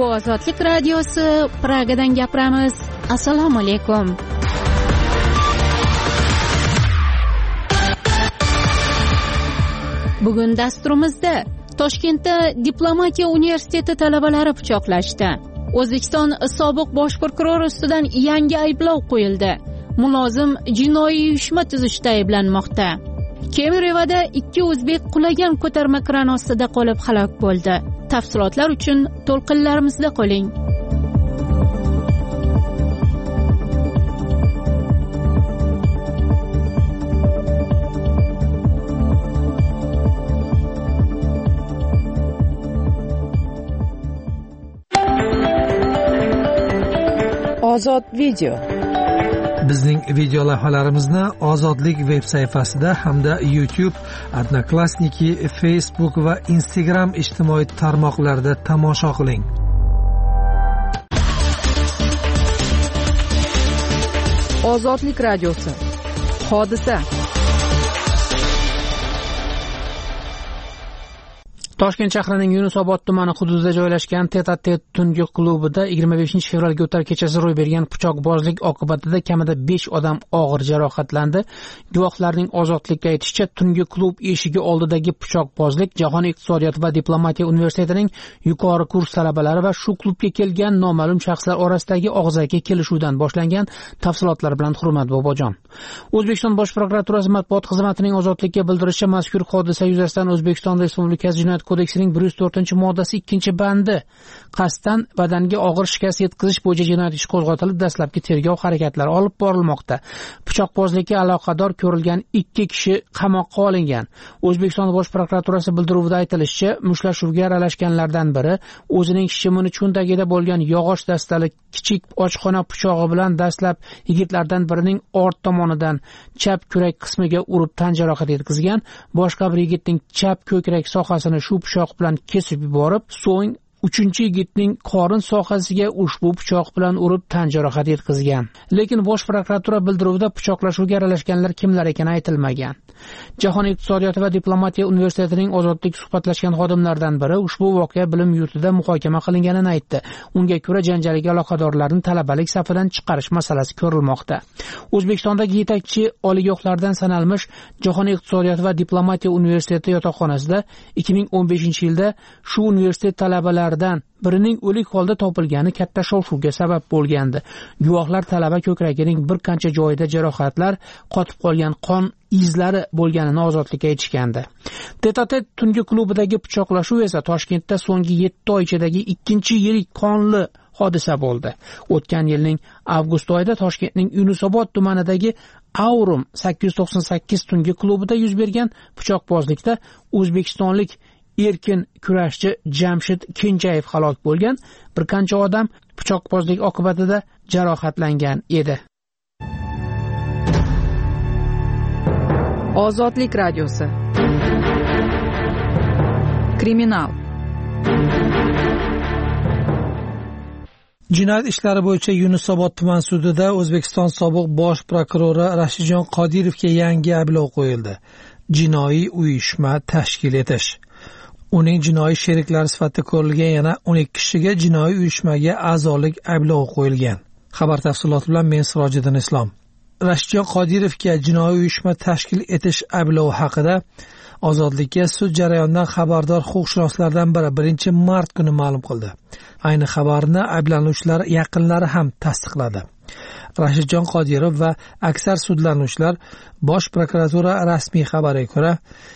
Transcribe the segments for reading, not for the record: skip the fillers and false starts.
Bu Ozodlik radiosi, Pragadan gapiramiz. Assalomu alaykum. Bugun dasturimizda Toshkentda Diplomatiya universiteti talabalari pichoqlashdi. O'zbekiston sobiq bosh prokurori ustidan yangi ayblov qo'yildi. Mulozim jinoiy uyushma tuzishda ayblanmoqda. Kemirevada 2 o'zbek qulagan ko'tarma kran ostida qolib halok bo'ldi. Tafsilotlar uchun to'lqinlarimizda qoling. Ozod video. Bizning video lavhalarimizni Ozodlik veb sayfasida hamda YouTube, Odnoklassniki, Facebook va Instagram ijtimoiy tarmoqlarida tomosha qiling. Ozodlik radiosi. Hodisa. Toshkent shahrining Yunusobod tumani hududida joylashgan Teta-Tet tungi klubida 25-fevralga o'tar kechasi ro'y bergan pichoqbozlik oqibatida kamida 5 odam og'ir jarohatlandi. Guvohlarning Ozodlikka aytishicha, tungi klub eshigi oldidagi pichoqbozlik Jahon iqtisodiyoti va diplomatiya universitetining yuqori kurs talabalari va shu klubga kelgan noma'lum shaxslar orasidagi og'zaki kelishuvdan boshlangan. Tafsilotlar bilan Hurmat Bobojon. O'zbekiston Bosh prokuraturasi matbuot xizmatining Ozodlikka bildirishicha, mazkur hodisa yuzasidan O'zbekiston Respublikasi Jinoyat kodeksining 104-moddasi 2-bandi qasddan badanga og'ir shikast yetkazish bo'yicha jinoyat ishi qo'zg'atilib, dastlabki tergov harakatlari olib borilmoqda. Pichoqbozlikka aloqador ko'rilgan 2 kishi qamoqqa olingan. O'zbekiston Bosh prokuraturasi bildiruvida aytilishicha, mushtlashuvga aralashganlardan biri o'zining shimini cho'ntagida bo'lgan yog'och dastali kichik oshxona pichog'i bilan dastlab yigitlardan birining ort tomonidan chap kurak qismiga urib tan jarohati yetkazgan. Boshqa bir yigitning chap ko'krak sohasini shu pichoq bilan kesib yuborib, so'ng 3-yigitning qorin sohasiga ushbu pichoq bilan urib tan jarohati yetkazgan. Lekin Bosh prokuratura bildiruvida pichoqlashuvga aralashganlar kimlar ekani aytilmagan. Jahon iqtisodiyoti va diplomatiya universitetining Ozodlik suhbatlashgan xodimlaridan biri ushbu voqea bilim yurtida muhokama qilinganini aytdi. Unga ko'ra, janjalga aloqadorlarni talabalik safidan chiqarish masalasi ko'rilmoqda. O'zbekistondagi yetakchi oliygohlardan sanalmish Jahon iqtisodiyoti va diplomatiya universiteti yotoqxonasida 2015-yilda shu universitet talabalaridan birining o'lik holda topilgani katta shov-shuvga sabab bo'lgandi. Guvohlar talaba ko'kragining bir qancha joyida jarohatlar, qotib qolgan qon izlari bo'lganini Ozodlikka aytishgandi. Teta-Tet tungi klubidagi pichoqlashuv esa Toshkentda so'nggi 7 oy ichidagi 2-yirik qonli hodisa bo'ldi. O'tgan yilning avgust oyida Toshkentning Yunusobod tumanidagi Aurum 898 tungi klubida yuz bergan pichoqbozlikda o'zbekistonlik erkin kurashchi Jamshid Kenjayev halok bo'lgan. Bir qancha odam pichoqbozlik oqibatida jarohatlangan edi. Ozodlik radiosi. Kriminal. Jinoyat ishlari bo'yicha Yunusobod tuman sudida O'zbekiston sobiq bosh prokurori Rashidjon Qodirovga yangi ayblov qo'yildi. Jinoiy uyushma tashkil etish. Uning jinoiy sheriklari sifatida ko'rilgan yana 12 kishiga jinoiy uyushmaga a'zolik ayblovi qo'yilgan. Xabar tafsiloti bilan men Sirojiddin Islom. Rashidjon Qodirovga jinoiy uyushma tashkil etish ayblovi haqida Ozodlikka sud jarayonidan xabardor huquqshunoslardan biri 1-mart kuni ma'lum qildi. Ayni xabarni ayblanuvchilar yaqinlari ham tasdiqladi. Rashidjon Qodirov va aksar sudlanuvchilar Bosh prokuratura rasmiy xabariga ko'ra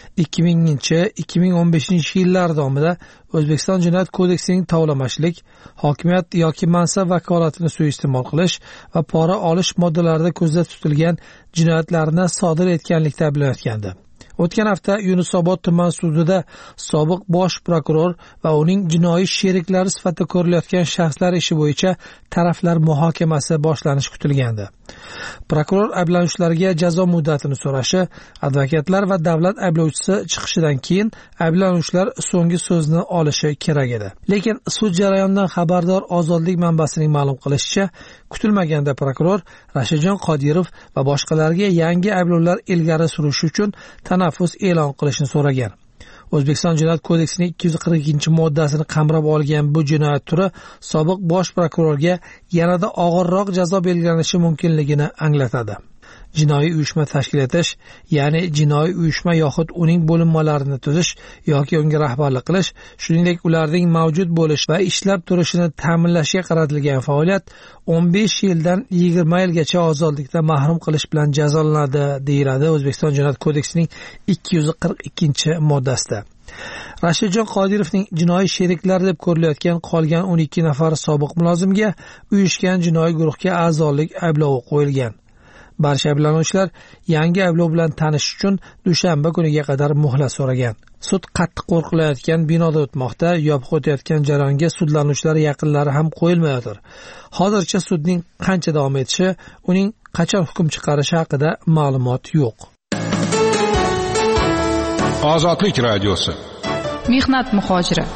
2000-2015 yillar davomida O'zbekiston Jinoyat kodeksining tovlamachilik, hokimiyat yoki mansab vakolatini suiiste'mol qilish va pora olish moddalarida ko'zda tutilgan jinoyatlarni sodir etganlikda ayblanayotgandi. O'tgan hafta Yunusobod tuman sudida sobiq bosh prokuror va uning jinoiy sheriklari sifatida ko'rilayotgan shaxslar ishi bo'yicha taraflar muhokamasi boshlanishi kutilgandi. Prokuror ayblanuvchilarga jazo muddatini so'rashi, advokatlar va davlat ayblovchisi chiqishidan keyin ayblanuvchilar so'nggi so'zni olishi kerak edi. Lekin sud jarayonidan xabardor Ozodlik manbasining ma'lum qilishicha, kutilmaganda prokuror Rashidjon Qodirov va boshqalarga yangi ayblovlar ilgari surish uchun tanaffus e'lon qilishni so'ragan. O'zbekiston Jinoyat kodeksining 242-moddasini qamrab olgan bu jinoyat turi sobiq bosh prokurorga yanada og'irroq jazo belgilanishi mumkinligini anglatadi. Jinoiy uyushma tashkil etish, ya'ni jinoiy uyushma yoxud uning bo'linmalarini tuzish yoki unga rahbarlik qilish, shuningdek ularning mavjud bo'lish va ishlab turishini ta'minlashga qaratilgan faoliyat 15 yildan 20 yilgacha ozodlikdan mahrum qilish bilan jazolanadi, deyiladi O'zbekiston Jinoyat kodeksining 242-moddasida. Rashidjon Qodirovning jinoiy sheriklari deb ko'rilayotgan qolgan 12 nafar sobiq mulozimga uyushgan jinoiy guruhga a'zolik ayblovi qo'yilgan. Barcha ayblanuvchilar yangi ayblov bilan tanishish uchun dushanba kuniga qadar muhlat so'ragan. Sud qattiq qo'rqilayotgan binoda o'tmoqda, yopib o'tayotgan jarayonga sudlanuvchilar yaqinlari ham qo'yilmayotir. Hozircha sudning qancha davom etishi, uning qachon hukm chiqarishi haqida ma'lumot yo'q. Ozodlik radiosi. Mehnat muhojiri.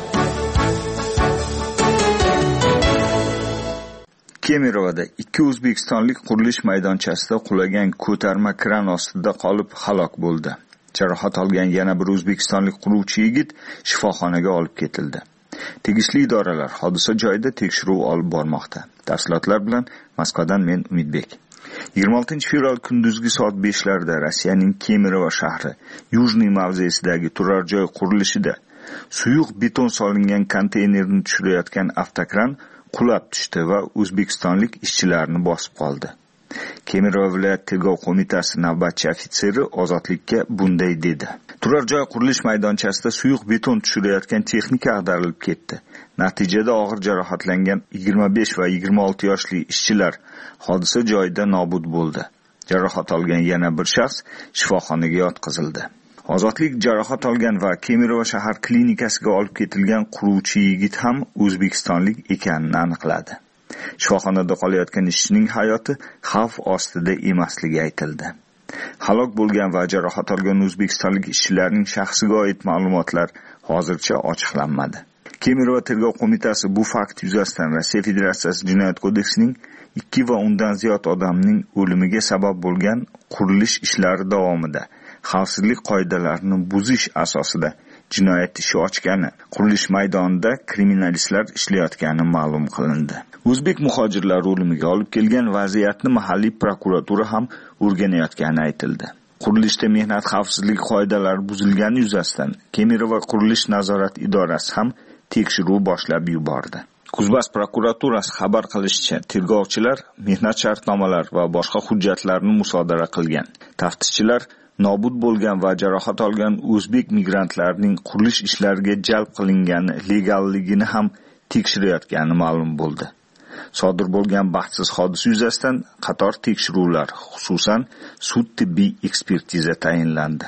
Kemirovda 2 o'zbekistonlik qurilish maydonchasida qulagan ko'tarma kran ostida qolib halok bo'ldi. Jarohat olgan yana bir o'zbekistonlik quruvchi yigit shifoxonaga olib ketildi. Tegishli idoralar hodisa joyida tekshiruv olib bormoqda. Tafsilotlar bilan Moskvadan men Umidbek. 26-fevral kunduzgi soat 5larda Rossiyaning Kemirova shahri Yujniy mavzesidagi turar joy qurilishida suyuq beton solingan konteynerni tushirayotgan avtokran qulab tushdi va o'zbekistonlik ishchilarni bosib qoldi. Kemirova viloyat tergov qo'mitasi navbatchi ofitseri Ozodlikka bunday dedi. Turar joy qurilish maydonchasida suyuq beton tushirayotgan texnika ag'darilib ketdi. Natijada og'ir jarohatlangan 25 va 26 yoshli ishchilar hodisa joyida nobud bo'ldi. Jarohat olgan yana bir shaxs shifoxonaga yotqizildi. Ozodlik jarohat olgan va Kemirova shahar klinikasiga olib ketilgan quruvchi yigit ham o'zbekistonlik ekanini aniqladi. Shifoxonada qolayotgan ishchining hayoti xavf ostida emasligi aytildi. Halok bo'lgan va jarohat olgan o'zbekistonlik ishchilarning shaxsiga oid ma'lumotlar hozircha ochiqlanmadi. Kemirova tergov qo'mitasi bu fakt yuzasidan Rossiya Federatsiyasi Jinoyat kodeksining 2 va undan ziyod odamning o'limiga sabab bo'lgan qurilish ishlari davomida xavfsizlik qoidalarini buzish asosida jinoyat ishi ochgani, qurilish maydonida kriminalistlar ishlayotgani ma'lum qilindi. O'zbek muhojirlar o'limiga olib kelgan vaziyatni mahalliy prokuratura ham o'rganayotgani aytildi. Qurilishda mehnat xavfsizligi qoidalari buzilgani yuzasidan Kemirova qurilish nazorat idorasi ham tekshiruv boshlab yubordi. Kuzbas prokuraturasi xabar qilishicha, tergovchilar mehnat shartnomalari va boshqa hujjatlarni musodara qilgan. Taftishchilar nobud bo'lgan va jarohat olgan o'zbek migrantlarning qurilish ishlariga jalb qilingani legalligini ham tekshirayotgani ma'lum bo'ldi. Sodir bo'lgan baxtsiz hodisa yuzasidan qator tekshiruvlar, xususan sud tibbiy ekspertiza tayinlandi.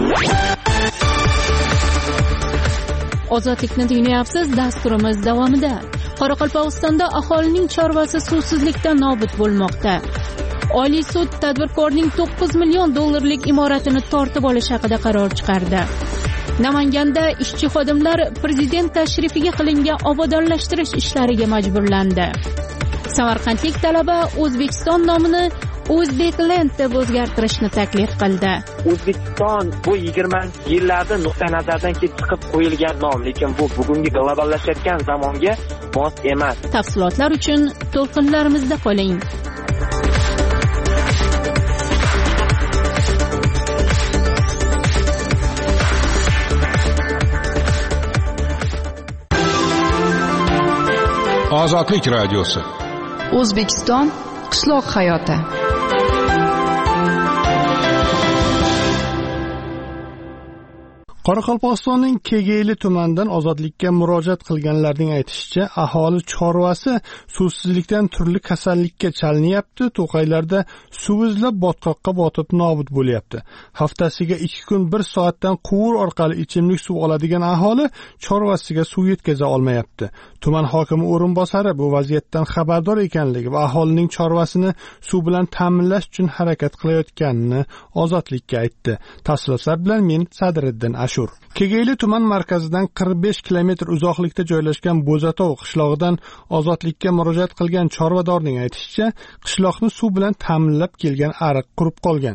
Ozodlikni tinglayapsiz. Dasturimiz davomida Qoraqalpog'istonda aholining chorvasi suvsizlikdan nobud bo'lmoqda. Oliy sud tadbirkorning 9 million dollarlik imoratini tortib olish haqida qaror chiqardi. Namanganda ishchi xodimlar prezident tashrifiga qilingan obodonlashtirish ishlariga majburlandi. Samarqandlik talaba O'zbekiston nomini O'zbekland deb o'zgartirishni taklif qildi. O'zbekiston bu 20-yillarda nuqtai nazardan kelib chiqib qo'yilgan nom, lekin bu bugungi globallashayotgan zamonga mos emas. Tafsilotlar uchun to'lqinlarimizda qoling. Ozodlik radiosi. O'zbekiston qishloq hayoti. Qoraqalpog'istonning Kegeyli tumanidan Ozodlikka murojaat qilganlarning aytishicha, aholi chorvasi suvsizlikdan turli kasallikka chalinyapti, to'qaylarda suv izlab botqoqqa botib nobud bo'lyapti. Haftasiga 2 kun 1 soatdan quvur orqali ichimlik suv oladigan aholi chorvasiga suv yetkaza olmayapti. Tuman hokimi o'rinbosari bu vaziyatdan xabardor ekanligi va aholining chorvasini suv bilan ta'minlash uchun harakat qilayotganini Ozodlikka aytdi. Tafsilotlar bilan men Sadriddin Ashur. Kegeyli tuman markazidan 45 kilometr uzoqlikda joylashgan Bo'zatov qishlog'idan Ozodlikka murojaat qilgan chorvadorning aytishicha, qishloqni suv bilan ta'minlab kelgan ariq qurib qolgan.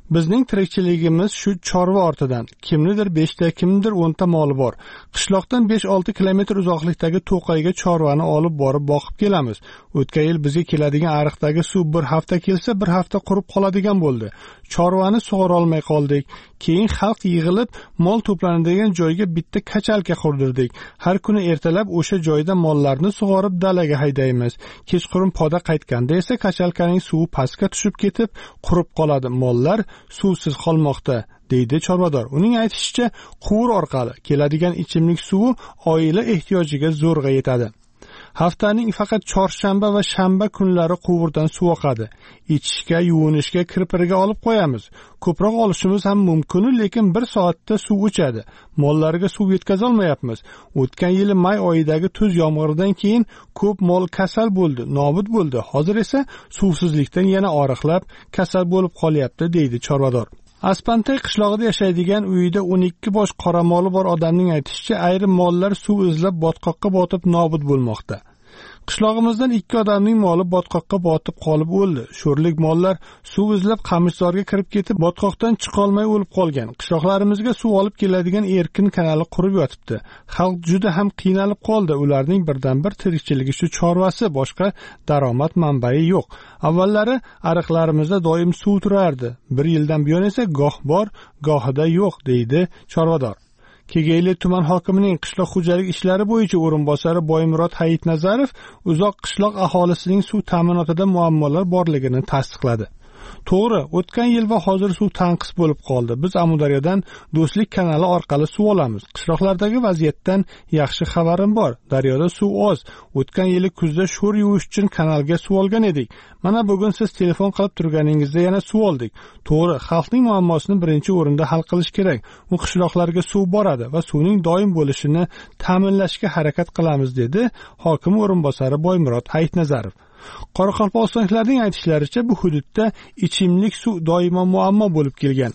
Bizning tirikchiligimiz shu chorva ortidan. Kimnidir 5 ta, kimnidir 10 ta moli bor. Qishloqdan 5-6 kilometr uzoqlikdagi to'qayga chorvani olib borib boqib kelamiz. O'tgan yil bizga keladigan ariqdagi suv bir hafta kelsa, bir hafta qurib qoladigan bo'ldi. Chorvani sug'ora olmay qoldik. Keyin xalq yig'ilib, mol to'planadigan joyga bitta kachalka qurdirdik. Har kuni ertalab o'sha joyda mollarni sug'orib dalaga haydaymiz. Kechqurun poda qaytganda esa kachalkaning suvi pastga tushib ketib, qurib qoladi. Mollar suvsiz qolmoqda, deydi chorvador. Uning aytishicha, quvur orqali keladigan ichimlik suvi oila ehtiyojiga zo'rg'a yetadi. Haftaning faqat chorshanba va shanba kunlari quvurdan suv oqadi. Ichishga, yuvinishga, kirpiriga olib qo'yamiz. Ko'proq olishimiz ham mumkin, lekin 1 soatda suv o'chadi. Mollarga suv yetkaza olmayapmiz. O'tgan yili may oyidagi tuz yomg'iridan keyin ko'p mol kasal bo'ldi, nobud bo'ldi. Hozir esa suvsizlikdan yana og'riqlab, kasal bo'lib qolyapti, deydi chorvador. Aspantay qishlog'ida yashaydigan uyida 12 bosh qora moli bor odamning aytishicha, ayrim mollar suv izlab botqoqqa botib nobud bo'lmoqda. Qishlog'imizdan 2 odamning moli botqoqqa botib qolib o'ldi. Sho'rlik mollar suv izlab Qamishzorga kirib ketib, botqoqdan chiqa olmay o'lib qolgan. Qishloqlarimizga suv olib keladigan erkin kanali qurib yotibdi. Xalq juda ham qiynalib qoldi. Ularning birdan-bir tirikchiligi shu chorvasi, boshqa daromad manbai yo'q. Avvallari ariqlarimizda doim suv turardi. 1 yildan buyon esa goh bor, gohida yo'q, deydi chorvador. Kegeyli tuman hokimining qishloq xo'jalik ishlari bo'yicha o'rinbosari Boymurod Hayitnazarov uzoq qishloq aholisining suv ta'minotida muammolar borligini tasdiqladi. To'g'ri, o'tgan yil va hozir suv tanqis bo'lib qoldi. Biz Amudaryodan Do'stlik kanali orqali suv olamiz. Qishloqlardagi vaziyatdan yaxshi xabarim bor. Daryoda suv oz. O'tgan yili kuzda sho'r yuvish uchun kanalga suv olgan edik. Mana bugun siz telefon qilib turganingizda yana suv oldik. To'g'ri, xalqning muammosini birinchi o'rinda hal qilish kerak. U qishloqlarga suv boradi va suvning doim bo'lishini ta'minlashga harakat qilamiz, dedi hokim o'rinbosari Boymurod Hayitnazarov. Qoraqalpog'istonliklarning aytishlaricha, bu hududda ichimlik suv doimo muammo bo'lib kelgan.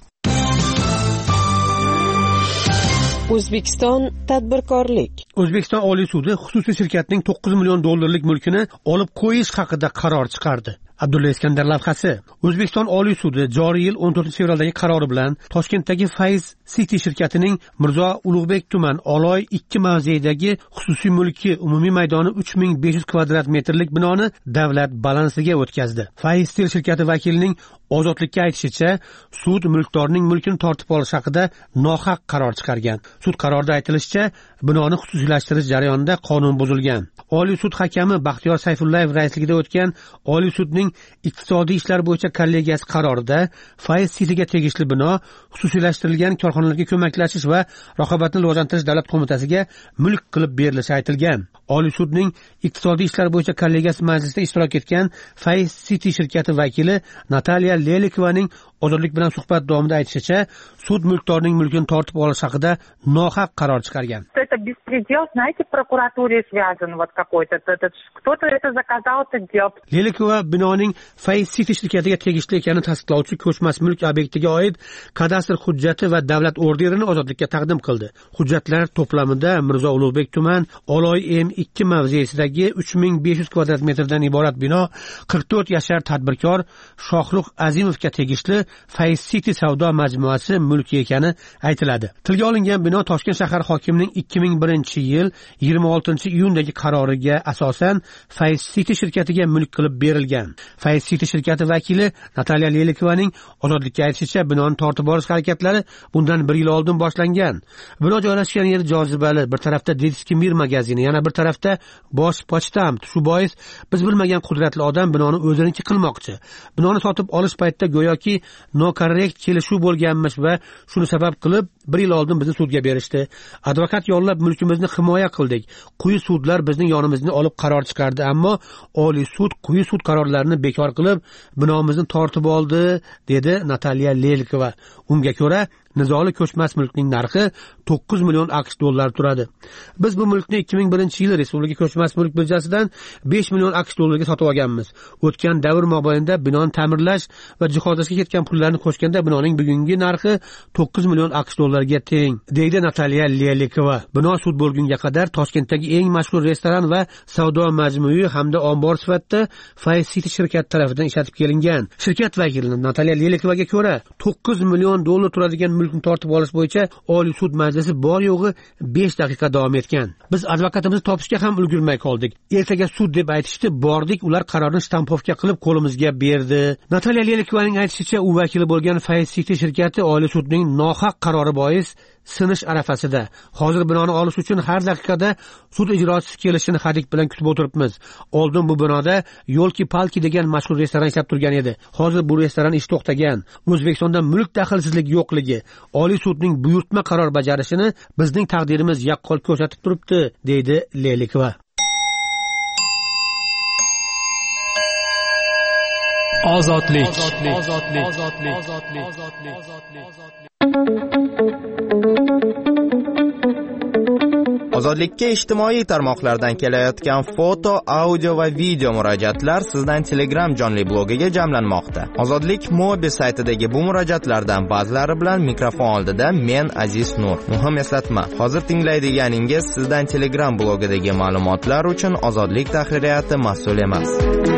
O'zbekiston tadbirkorlik. O'zbekiston Oliy sudi xususiy shirkatning $9 million mulkini olib qo'yish haqida qaror chiqardi. Abdulla Iskandar lavhasi. O'zbekiston Oliy sudi joriy yil 14 fevraldagi qarori bilan Toshkentdagi Faiz City shirkatining Mirzo Ulug'bek tuman Oloy 2 mavzeidagi xususiy mulki umumiy maydoni 3500 kvadrat metrlik binoni davlat balansiga o'tkazdi. Faiz City shirkati vakilining Ozodlikka aytishicha, sud mulkdorning mulkini tortib olish haqida nohaq qaror chiqargan. Sud qarorida aytilishicha, binoni xususiylashtirish jarayonida qonun buzilgan. Oliy sud hakami Baxtiyor Sayfullayev raisligida o'tgan Oliy sudning iqtisodiy ishlar bo'yicha kollegiyasi qarorida Faiz Cityga tegishli bino xususiylashtirilgan korxonalarga ko'maklashish va raqobatni rivojlantirish davlat qo'mitasiga mulk qilib berilishi aytilgan. Oliy sudning iqtisodiy ishlar bo'yicha kollegiyasi majlisida ishtirok etgan Faiz City shirkati vakili Natalya Lelikovaning Ozodlik bilan suhbat davomida aytishicha, sud mulkdorning mulkini tortib olish haqida nohaq qaror chiqargan. Это беспредел, знаете, в прокуратуре связан вот какой-то. Кто-то это заказал, это делал. Lelikova binoning Faiz City shirkatiga tegishli ekanini tasdiqlovchi ko'chmas mulk obyektiga oid kadastr hujjati va davlat orderini Ozodlikka taqdim qildi. Hujjatlar to'plamida Mirzo Ulug'bek tuman Oloy M2 mavzesidagi 3500 kvadrat metrdan iborat bino 44 yashar tadbirkor Shohruh Azimovga tegishli Faiz City savdo majmuasi mulki ekani aytiladi. Tilga olingan bino Toshkent shahar hokimining 2001-yil 26-iyundagi qaroriga asosan Faiz City shirkatiga mulk qilib berilgan. Faiz City shirkati vakili Natalya Lelikovaning Ozodlikka aytishicha, binoni tortib olish harakatlari bundan 1 yil oldin boshlangan. Bino joylashgan yer jozibali, bir tarafda Detskiy Mir magazini, yana bir tarafda Bosh pochtam. Shu bois biz bilmagan qudratli odam binoni o'ziniki qilmoqchi. Binoni sotib olish paytida go'yoki nokorrekt kelishuv bo'lganmish va shuni sabab qilib 1 yil oldin bizni sudga berishdi. Advokat yollab mulkimizni himoya qildik. Quyi sudlar bizning yonimizni olib qaror chiqardi, ammo Oliy sud quyi sud qarorlarini bekor qilib, binomizni tortib oldi, dedi Natalya Lelikova. Unga ko'ra, nizoli ko'chmas mulkning narxi 9 million AQSh dollari turadi. Biz bu mulkni 2001-yil Respublika ko'chmas mulk birjasidan 5 million AQSh dollariga sotib olganmiz. O'tgan davr mobaynida binoni ta'mirlash va jihozlashga ketgan pullarni qo'shganda binoning bugungi narxi 9 million AQSh dollariga teng, deydi Natalya Lelikova. Bino sud bo'lgunga qadar Toshkentdagi eng mashhur restoran va savdo majmui hamda ombor sifatida Fay City shirkati tomonidan ishlatib kelingan. Shirkat vakili Natalya Lelikovaga ko'ra, 9 million dollar turadigan mulkni tortib olish bo'yicha Oliy sud majlisi bor yo'g'i 5 daqiqa davom etgan. Biz advokatimizni topishga ham ulgurmay qoldik. Ertaga sud deb aytishdi, bordik, ular qarorni shtampovka qilib qo'limizga berdi. Natalya Lelikovaning aytishicha, u vakili bo'lgan Fay City shirkati Oliy sudning nohaq qarori bois sinish arafasida. Hozir binoni olish uchun har daqiqada sud ijrochisi kelishini hadik bilan kutib o'tiribmiz. Oldin bu binoda Yo'lki Palki degan mashhur restoran ishlab turgan edi. Hozir bu restoran ish to'xtagan. O'zbekistonda mulk daxlsizligi yo'qligi, Oliy sudning buyurtma qaror bajarishini bizning taqdirimiz yaqqol ko'rsatib turibdi, deydi Lelikova. Ozodlik. Ozodlikka ijtimoiy tarmoqlardan kelayotgan foto, audio va video murojaatlar sizdan Telegram jonli blogiga jamlanmoqda. Ozodlik Mobi saytidagi bu murojaatlardan ba'zilari bilan mikrofon oldida men Aziz Nur. Muhim eslatma, hozir tinglaydiganingiz sizdan Telegram blogidagi ma'lumotlar uchun Ozodlik tahririyati mas'ul emas.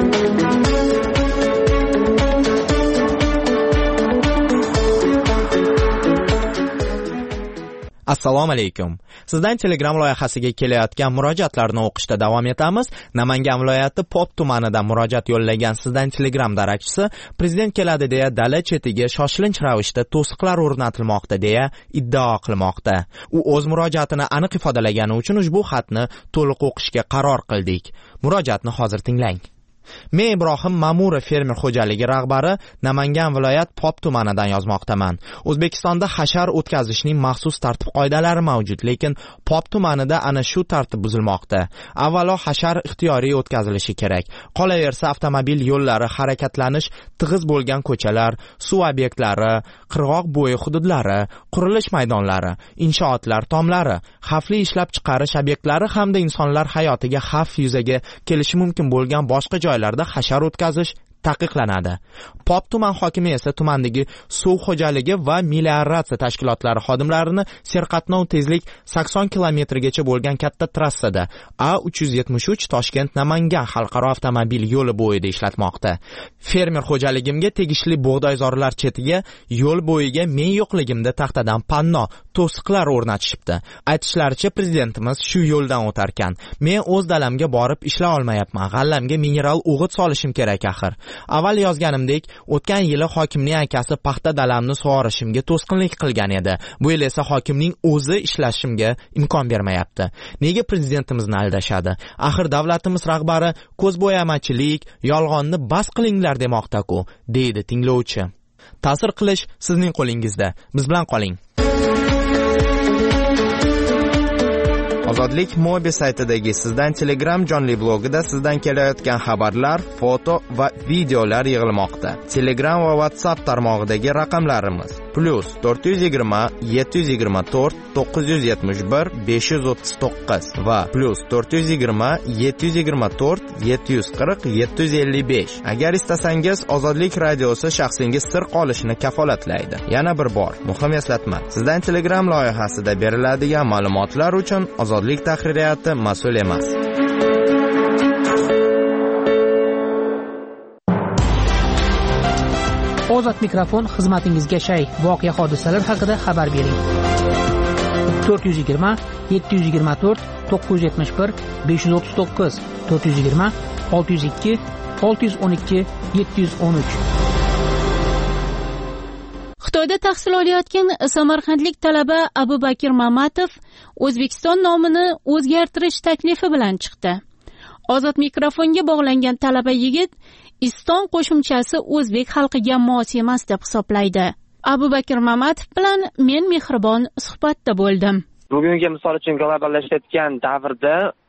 Assalomu alaykum. Sizdan Telegram loyihasiga kelayotgan murojaatlarni o'qishda davom etamiz. Namangan viloyati Pop tumanidan murojaat yo'llagan sizdan Telegram darakchisi prezident keladi deya dala chetiga shoshilinch ravishda to'siqlar o'rnatilmoqda deya iddao qilmoqda. U o'z murojaatini aniq ifodalagani uchun ushbu xatni to'liq o'qishga qaror qildik. Murojaatni hozir tinglang. Men Ibrohim Mamurov fermer xo'jaligi rahbari Namangan viloyat Pop tumanidan yozmoqdaman. O'zbekistonda hashar o'tkazishning maxsus tartib-qoidalari mavjud, lekin Pop tumanida ana shu tartib buzilmoqda. Avvalo hashar ixtiyoriy o'tkazilishi kerak. Qolaversa avtomobil yo'llari, harakatlanish tig'iz bo'lgan ko'chalar, suv obyektlari, qirg'oq bo'yi hududlari, qurilish maydonlari, inshootlar tomlari, xavfli ishlab chiqarish obyektlari hamda insonlar hayotiga xavf yuzaga kelishi mumkin bo'lgan boshqa joylarda hashar o'tkazish taqiqlanadi. Pop tuman hokimi esa tumandagi suv xo'jaligi va melioratsiya tashkilotlari xodimlarini serqatnov tezlik 80 kilometrgacha bo'lgan katta trassada A373 Toshkent-Namangan xalqaro avtomobil yo'li bo'yida ishlatmoqda. Fermer xo'jaligimga tegishli bug'doyzorlar chetiga yo'l bo'yiga men yo'qligimda taxtadan panno, to'siqlar o'rnatishibdi. Aytishlaricha prezidentimiz shu yo'ldan o'tarkan. Men o'z dalamga borib ishla olmayapman. G'allamga mineral o'g'it solishim kerak axir. Avval yozganimdek, o'tgan yili hokimning akasi paxta dalamni sug'orishimga to'sqinlik qilgan edi. Bu yil esa hokimning o'zi ishlashimga imkon bermayapti. Nega prezidentimizni aldashadi? Axir davlatimiz rahbari ko'zbo'yamachilik, yolg'onni bas qilinglar demoqda-ku, deydi tinglovchi. Ta'sir qilish sizning qo'lingizda. Biz bilan qoling. Ozodlik Mobi saytidagi sizdan Telegram jonli blogida sizdan kelayotgan xabarlar, foto va videolar yig'ilmoqda. Telegram va WhatsApp tarmog'idagi raqamlarimiz +420 724 971 539 va +420 724 740 755. Agar istasangiz, Ozodlik radiosi shaxsingiz sir qolishini kafolatlaydi. Yana bir bor, muhim eslatma. Sizdan Telegram loyihasida beriladigan ma'lumotlar uchun Ozodlik tahririyati mas'ul emas. Ozod mikrofon xizmatingizga shay. Voqea hodisalar haqida xabar bering. 420 724 971 539 420 602 612 713. Xitoyda tahsil olayotgan samarqandlik talaba Abubakir Mamatov O'zbekiston nomini o'zgartirish taklifi bilan chiqdi. Ozod mikrofonga bog'langan talaba yigit Iston qo'shimchasi o'zbek xalqiga mos emas deb hisoblaydi. Abubakir Mamatov bilan men mehribon suhbatda bo'ldim. Bugungi misol uchun globallashayotgan davrda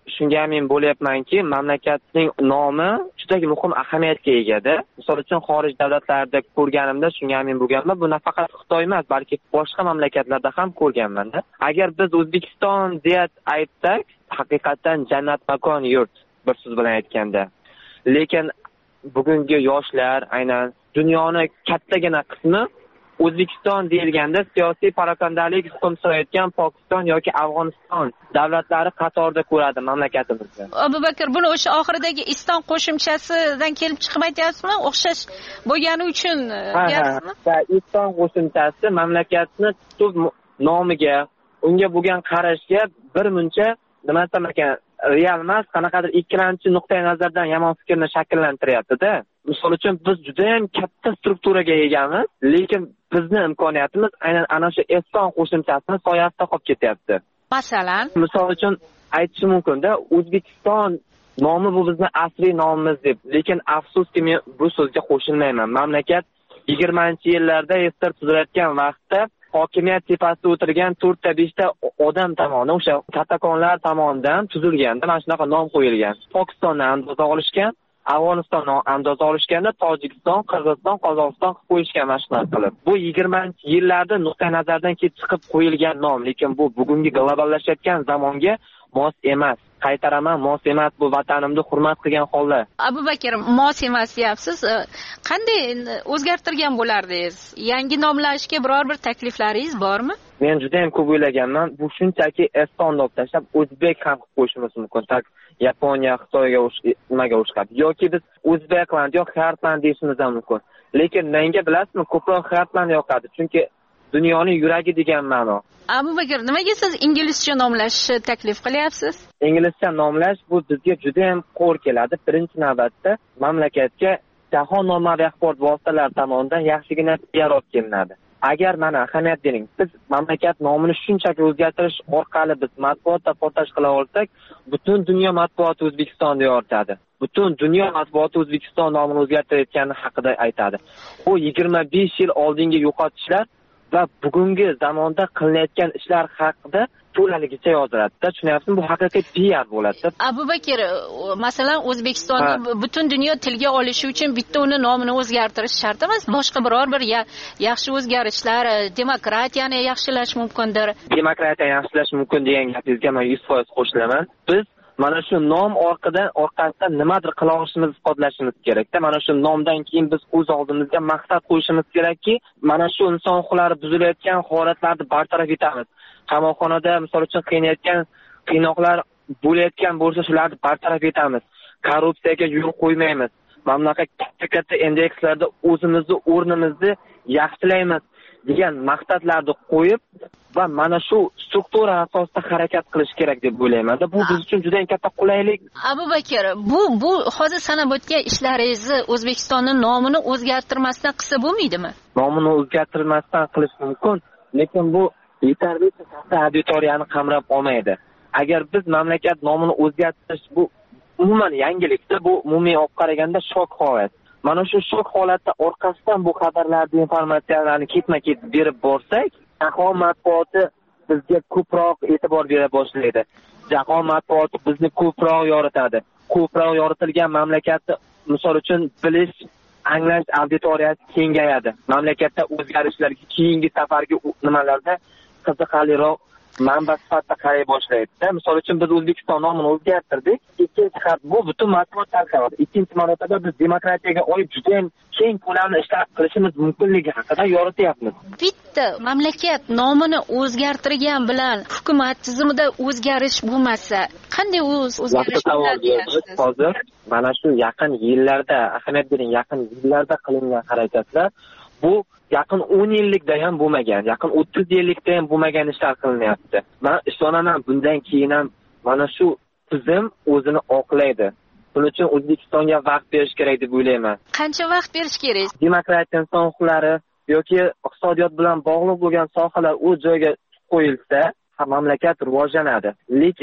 shunga amin bo'lyapmanki, mamlakatning nomi juda muhim ahamiyatga egada. Misol uchun xorij davlatlarida ko'rganimda shunga amin bo'lganman. Bu nafaqat Xitoy emas, balki boshqa mamlakatlarda ham ko'rganman. Agar biz O'zbekiston deya aytsak, haqiqatan jannat makon yurt, bir so'z bilan aytganda. Lekin bugungi yoshlar, aynan dunyoning kattagina qismi O'zbekiston deyilganda siyosiy parokandalik hukm surayotgan Pokiston yoki Afg'oniston davlatlari qatorida ko'radi mamlakatimizni. Abubakar, buni o'sha oxiridagi iston qo'shimchasidan kelib chiqmayapsizmi? O'xshash bo'lgani uchun deyapsizmi? Iston qo'shimchasi mamlakatni tub nomiga, unga bo'lgan qarashga bir muncha nima desam ekan, real emas, qanaqadir ikkilamchi nuqtai nazardan yomon fikrni shakllantiryapti-da. Misol uchun biz juda ham katta strukturaga egamiz, lekin bizni imkoniyatimiz aynan ana shu eston qo'shimchasini soyasida qolib ketyapti. Masalan, misol uchun aytishim mumkin-da, O'zbekiston nomi bu bizning asriy nomimiz deb, lekin afsuski men bu so'zga qo'shilmayman. Mamlakat 20-yillarda estir tuzilayotgan vaqtda hokimiyat tepasida o'tirgan 4-5 ta odam tomonidan, o'sha katakonlar tomonidan tuzilganda mana shunaqa nom qo'yilgan. Pokistondan andoza olishgan, Afg'onistondan andoza olishganda Tojikiston, Qirg'iziston, Qozog'iston qilib qo'yishgan mashqlar qilib. Bu 20-yillarda nuqtai nazardan kelib chiqib qo'yilgan nom, lekin bu bugungi globallashayotgan zamonga mos emas. Qaytaraman, mos emas, bu vatanimni hurmat qilgan holda. Abubakar, mos emas deyapsiz. Qanday o'zgartirgan bo'lardingiz? Yangi nomlashga biror bir takliflaringiz bormi? Men juda ham ko'p o'ylaganman. Bu shunchaki eston deb tashlab o'zbek ham qilib qo'yishimiz mumkin. Yaponiya, Xitoyga nimaga o'xshab yoki biz O'zbekland yoki Xartland deyishimiz ham mumkin. Lekin menga bilasizmi, ko'proq Xartland yoqadi, chunki dunyoning yuragi degan ma'no. Abubakar, nimaga siz inglizcha nomlashni taklif qilyapsiz? Inglizcha nomlash bu bizga juda ham qo'l keladi. Birinchi navbatda mamlakatga jahon ommaviy axborot vositalari tomonidan yaxshigina PR olib kelinadi. Agar mana ahamiyat bering, biz mamlakat nomini shunchaki o'zgartirish orqali biz matbuotda portaj qila olsak, butun dunyo matbuoti O'zbekistonda yoritadi. Butun dunyo matbuoti O'zbekiston nomini o'zgartirayotgani haqida aytadi. Bu 25 yil oldingi yo'qotishlar va bugungi zamonda qilinayotgan ishlar haqida to'laligicha yoziladi-da, tushunyapsizmi? Bu haqiqiy PR bo'ladi. Abubakar, masalan, O'zbekistonni butun dunyo tilga olishi uchun bitta uni nomini o'zgartirish shart emas. Boshqa biror bir yaxshi o'zgarishlar, demokratiyani yaxshilash mumkindir. Demokratiyani yaxshilash mumkin degan gapingizga men 100% qo'shilaman. Biz mana shu nom orqasidan nimadir qila olishimizni isbotlashimiz kerak-da. Mana shu nomdan keyin biz o'z oldimizga maqsad qo'yishimiz kerakki, mana shu inson huquqlari buzilayotgan holatlarni bartaraf etamiz. Qamoqxonada misol uchun qiynoqlar bo'layotgan bo'lsa, shularni bartaraf etamiz. Korrupsiyaga yo'l qo'ymaymiz. Mamlakat katta indekslarda o'zimizni o'rnimizni yaxshilaymiz degan maqsadlarni qo'yib va mana shu struktura asosida harakat qilish kerak deb o'ylayman. Bu biz uchun juda katta qulaylik. Abubakar, bu hozir sanab o'tgan ishlaringizni O'zbekistonning nomini o'zgartirmasdan qilsa bo'lmaydimi? Nomini o'zgartirmasdan qilish mumkin, lekin bu yetarlicha katta auditoriyani qamrab olmaydi. Agar biz mamlakat nomini o'zgartirish, bu umuman yangilikda, bu umumiy olib qaraganda shok holat. Mana shu shok holatda orqasidan bu xabarlarni, informatsiyalarni ketma-ket berib borsak, jahon matbuoti bizga ko'proq e'tibor bera boshlaydi. Jahon matbuoti bizni ko'proq yoritadi. Ko'proq yoritilgan mamlakatni, misol uchun, bilish, anglash auditoriyasi kengayadi. Mamlakatda o'zgarishlarga, keyingi safargi nimalarda qiziqarliroq manba sifatida qaray boshlaydi. Misol uchun biz O'zbekiston nomini o'zgartirdik. Ikkinchi xat bu butun matbuot tarqaladi. Ikkinchi marotaba biz demokratiyaga oid juda ham keng ko'lamli ishlar qilishimiz mumkinligi haqida yorityapmiz. Bitta mamlakat nomini o'zgartirgan bilan hukumat tizimida o'zgarish bo'lmasa, qanday o'zgarish bo'ladi? Hozir mana shu yaqin yillarda, ahamiyat bering, yaqin yillarda qilingan harakatlar bu yaqin 10 yillikda ham bo'lmagan, yaqin 30 yillikda ham bo'lmagan ishlar qilinyapti. Men ishonaman, bundan keyin ham mana shu tizim o'zini oqlaydi. Buning uchun O'zbekistonga vaqt berish kerak deb o'ylayman. Qancha vaqt berish kerak? Demokratiya, inson huquqlari yoki iqtisodiyot bilan bog'liq bo'lgan sohalar o'z joyiga qo'yilsa, mamlakat rivojlanadi. Lekin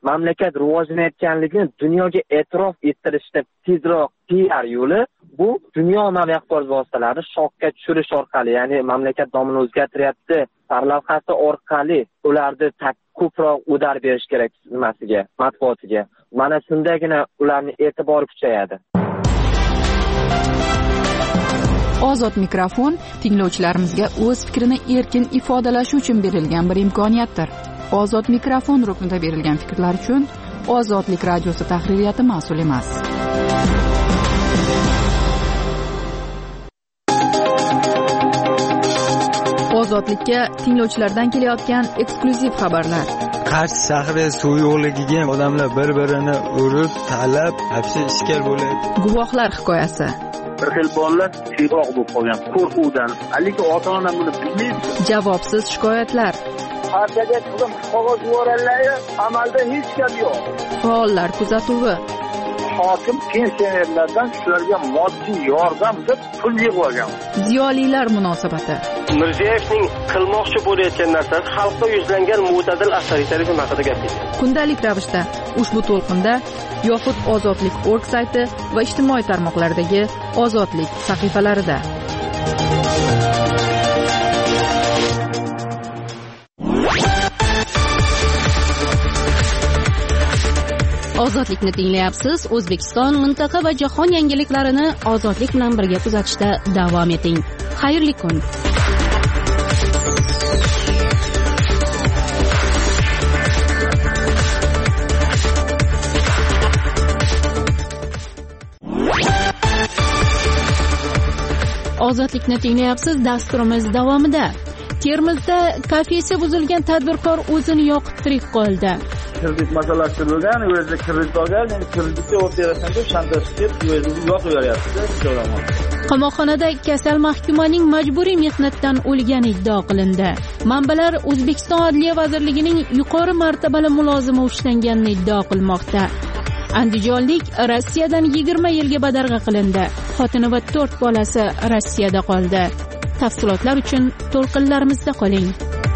mamlakat rivojlanayotganligini dunyoga e'tirof ettirishda tezroq PR yo'li bu dunyo ommaviy axborot vositalarini shokka tushirish orqali, ya'ni mamlakat nomini o'zgartiryapti sarlavhasi orqali ularni ko'proq udar berish kerak nimasiga, matbuotiga. Mana shundagina ularning e'tibori kuchayadi. Ozod mikrofon tinglovchilarimizga o'z fikrini erkin ifodalashi uchun berilgan bir imkoniyatdir. Ozod mikrofon ruknida berilgan fikrlar uchun Ozodlik radiosi tahririyati mas'ul emas. Ozodlikka tinglovchilardan kelayotgan eksklyuziv xabarlar. Qarshi shahri suv yo'qligiga odamlar bir-birini urib, talab, hapsi ishkal bo'ladi. Guvohlar hikoyasi. Bir xil bolalar siyroq bo'lib qolgan qo'rquvdan, lekin ota-ona buni bilmaydi. Javobsiz shikoyatlar. Partiyaga qizim qog'oz yuboradilar, amalda hech gap yo'q. Faollar kuzatuvi. Hokim pensionerlardan shularga moddiy yordam deb pul yig'ib olgan. Ziyolilar munosabati. Mirziyoyevning qilmoqchi bo'layotgan narsasi xalqqa yuzlangan mo'tadil avtoritarizm haqida gapirdi. Kundalik ravishda ushbu to'lqinda yoxud ozodlik.org sayti va ijtimoiy tarmoqlardagi Ozodlik sahifalarida. Ozodlikni tinglayapsiz. O'zbekiston, mintaqa va jahon yangiliklarini ozodlik bilan birga kuzatishda davom eting. Xayrli kun. Ozodlikni tinglayapsiz. Dasturimiz davomida Termizda kafesi buzilgan tadbirkor o'zini yoqib tirik qoldi. Kredit masalasi bo'lgan, o'zida kredit olgan, endi kreditni o'tirasan deb shantaj qilib, o'zini yo'q qo'yapti. Qamoqxonada kasal mahkumaning majburiy mehnatdan o'lgani iddia qilindi. Manbalar O'zbekiston Adliya vazirligining yuqori martabali mulozimi ushlanganini iddia qilmoqda. Andijonlik Rossiyadan 20 yilga badarg'a qilindi. Xotini va 4 bolasi Rossiyada qoldi. Tafsilotlar uchun to'lqinlarimizda qoling.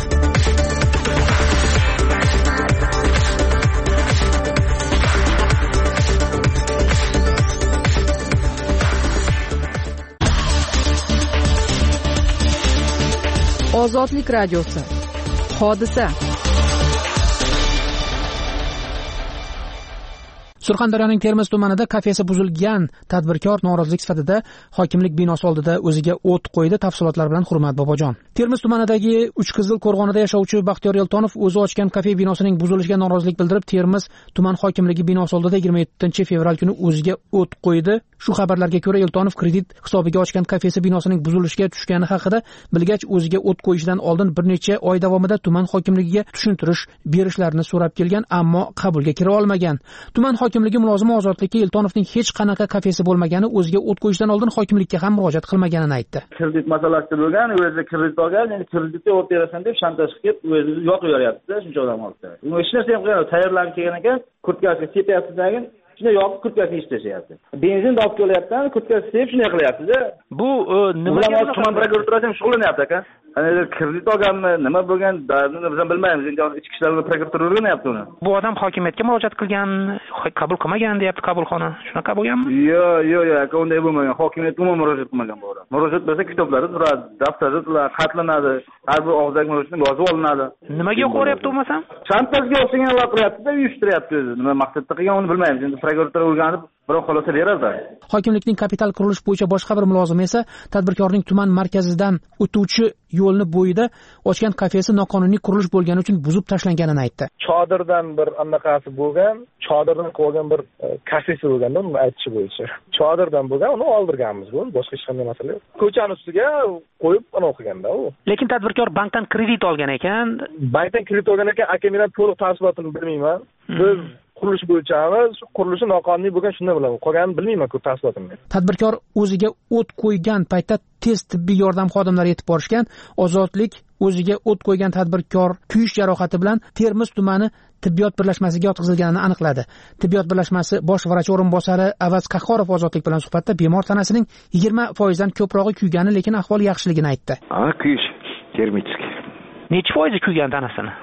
Ozodlik radiosi. Hodisa. Surxondaryoning Termiz tumanida kafesi buzilgan tadbirkor norozilik sifatida hokimlik binosi oldida o'ziga o't qo'ydi. Tafsilotlar bilan Hurmat Bobojon. Termiz tumanidagi Uchqizil qo'rg'onida yashovchi Baxtiyor Eltonov o'zi ochgan kafe binosining buzilishiga norozilik bildirib, Termiz tuman hokimligi binosi oldida 27-fevral kuni o'ziga o't qo'ydi. Shu xabarlarga ko'ra, Eltonov kredit hisobiga ochgan kafesi binosining buzilishiga tushgani haqida bilgach, o'ziga o't qo'yishdan oldin bir necha oy davomida tuman hokimligiga tushuntirish berishlarini so'rab kelgan, ammo qabulga kira olmagan. Tuman hokimligi mulozimi Ozodlikka Eltonovning hech qanaqa kafesi bo'lmagani, o'ziga o't qo'yishdan oldin hokimlikka ham murojaat qilmaganini aytdi. Kredit masalasi bo'lgan, o'zida kredit olgan, endi kreditni o'tirasan deb shantaj qilib, o'zini yo'q qo'yapti-da, shuncha odam oldi. Uni hech narsa ham qilmadi, tayyorlanib kelgan ekan, kurtkasiga sepayapti-dagin, shunday yoqib kurtkasini ishlashyapti. Benzin olib kelyapti, kurtkasini sepib shunday qilyapti-da. Bu nimaga tuman prokuraturasi ham shug'ullanyapti aka. Kredit olganmi, nima bo'lgan, biz ham bilmaymiz. Endi ichki ishlar prokuratura o'rganyapti uni. Bu odam hokimiyatga murojaat qilgan, qabul qilmagan deyapti qabulxona. Shunaqa bo'lganmi? Yo'q, aka, unday bo'lmagan. Hokimiyat umuman murojaat qilmagan bu odam. Murojaat bo'lsa kitoblari turadi, daftarda turadi, xatlanadi, har bir og'zaki murojaatni yozib olinadi. Nimaga qo'yapti bo'lmasam? Shantajga o'xshagan va qilyapti-da, uyushtiryapti o'zi. Nima maqsadda qilgan uni bilmaymiz. Endi prokuratura o'rganib, birov xulosa beradi. Hokimlikning kapital qurilish bo'yicha boshqa bir mulozimi esa tadbirkorning tuman markazidan o'tuvchi yo'lni bo'yida ochgan kafesi noqonuniy qurilish bo'lgani uchun buzib tashlanganini aytdi. Chodirdan bir anaqasi bo'lgan, chodirdan qo'ygan bir kafesi bo'lganda, uni aytishi bo'yicha. Chodirdan bo'lgan, uni oldirganmiz bu, boshqa hech qanday masala yo'q. Ko'chani ustiga qo'yib uni o'qiganda u. Lekin tadbirkor bankdan kredit olgan ekan. Bankdan kredit olgan ekan, aka men ham to'liq tafsilotini bilmayman. Biz qurilish bo'yichamiz, qurilishi noqonuniy bo'lgan shunday bilaman. Qolganini bilmayman ko'p tafsilotini. Tadbirkor o'ziga o't qo'ygan paytda tez tibbiy yordam xodimlari yetib borishgan. Ozodlik o'ziga o't qo'ygan tadbirkor kuyish jarohati bilan Termiz tumani tibbiyot birlashmasiga yotqizilganini aniqladi. Tibbiyot birlashmasi bosh vrachi o'rinbosari Avaz Qahhorov Ozodlik bilan suhbatda bemor tanasining 20% dan ko'prog'i kuygani, lekin ahvoli yaxshiligini aytdi. Kuyish termический. Necha foizi kuygan tanasini?